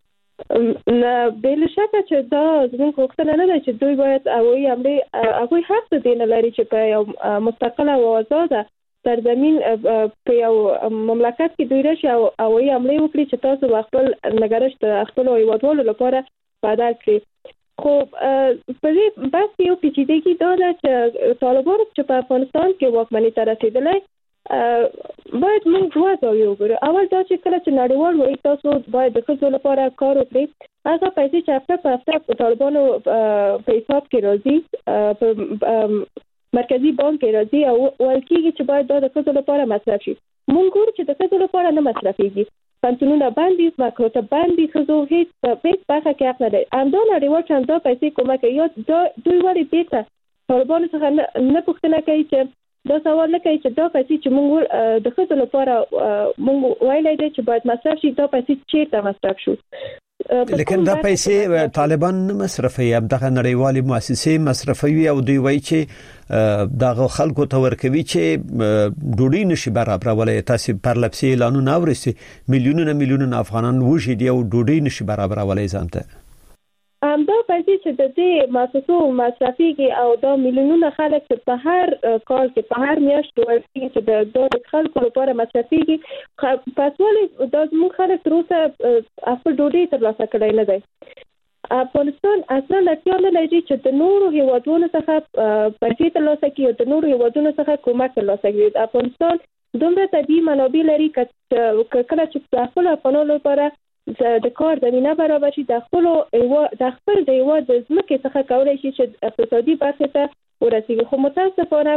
نه بل شکه چې دا زموږ وختونه نه ده چې دوی باید هوایي حمله هغوی حق دې نه لري چې په یو مستقله او آزاده سرزمین په یو مملکت کې دوی راشي او هوایي حمله وکړي چې تاسو خپل نگرش د خپل هیوادوالو لپاره بدل کړي. خو په دې بس یو پیچیدګي دا ده چې طالبان چې په افغانستان کې واکمنۍ ته رسېدلي باید موږ دوه ځایونه وګورو. اول دا چې کله چې نړیوال وایي تاسو باید د ښځو لپاره کار وکړئ، هغه پیسې چې هفته په هفته په طالبانو په حساب کې راځي په مرکزي بانک کې راځي او ویل کېږي چې باید دا د ښځو لپاره مصرف شي. موږ ګورو چې د ښځو لپاره نه مصرفېږي، پنسیونونه بند دي، مکاتب بند دي، ښځو هیڅ هیڅ برخه کې حق نه لري. همدا نړیوال چې همدا پیسې کومه کوي یا دوی ولې دې ته طالبانو څخه نه پوښتنه کوي چې دا سوال نه کوي چې دا پیسې چې موږ د ښځو لپاره موږ ویلای دي چې باید مصرف شي، دا پیسې چیرته مصرف شو؟ لیکن دا پیسې طالبان نه مصرفوي، همدغه نړیوالې مؤسسې مصرفوي او دوی وایي چې دغه خلکو ته ورکوي چې ډوډۍ نشي برابرولای. تاسو پر لپسې اعلانونه اورئ میلیونونه میلیونونه افغانان وږي دي او ډوډۍ نشي برابرولای ځانته. همدا پیسې چې د دې مؤسسو مصرفيږي او دا میلیونونه خلک چې په هر کال کې په هر میاشت ورته چې د دوه خلکو لپاره مصرفيږي، پسولې دا موږ خلک تر اوسه خپل ډوډۍ ترلاسه کړی نه دی. افغانستان اصلا لټیا نه لري چې د نورو هیوادونو څخه پیسې ترلاسه کړي او د نورو هیوادونو څخه کومک ترلاسه کړي. افغانستان دومره طبیعي منابع لري چې کله چې خپل افغانانو لپاره د کار زمينه برابر شي، د خپل د خپل د یو د ځمکې څخه کولای شي چې اقتصادي برخه ته ورسیږي. خو متاسفانه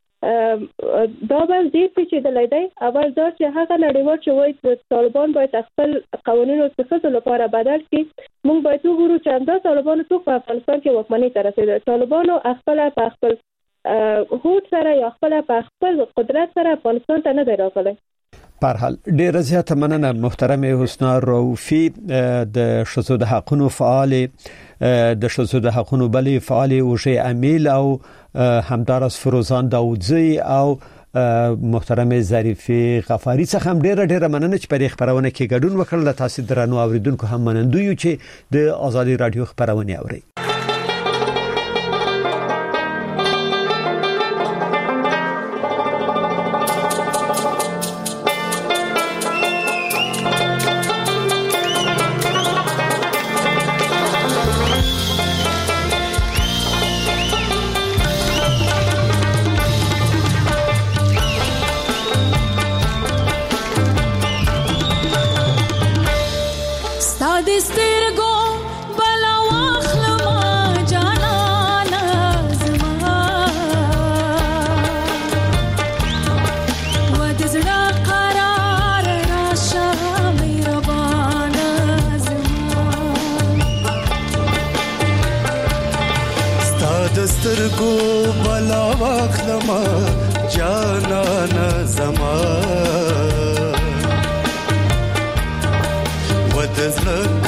دا بل دې چې د لیدای اول دا چې هغه نړیوال چې وایي طالبان باید خپل قوانینو د ښځو لپاره بدل کړي، موږ باید وګورو چې همدا طالبانو څوک په افغانستان کې واکمنۍ ته رسېدل. طالبانو خپل په خپل هوډ سره یا خپل په خپل قدرت سره افغانستان ته نه دی راغلی. پر حال ډیره زیاته مننه محترم حسنا رؤفی د ښځو د حقوقو فعال د ښځو د حقوقو بلې فعال اوجه امیل او همدارس فروزان داودزی او محترم ظریفی غفاری څخه هم ډیره ډیره مننه چې په خبرونه کې ګډون وکړل. تاسو درنو اوریدونکو هم منندوی چې د آزادي رادیو خبرونه اوري. سترګو بلا واخلما جانانا زما ودزلک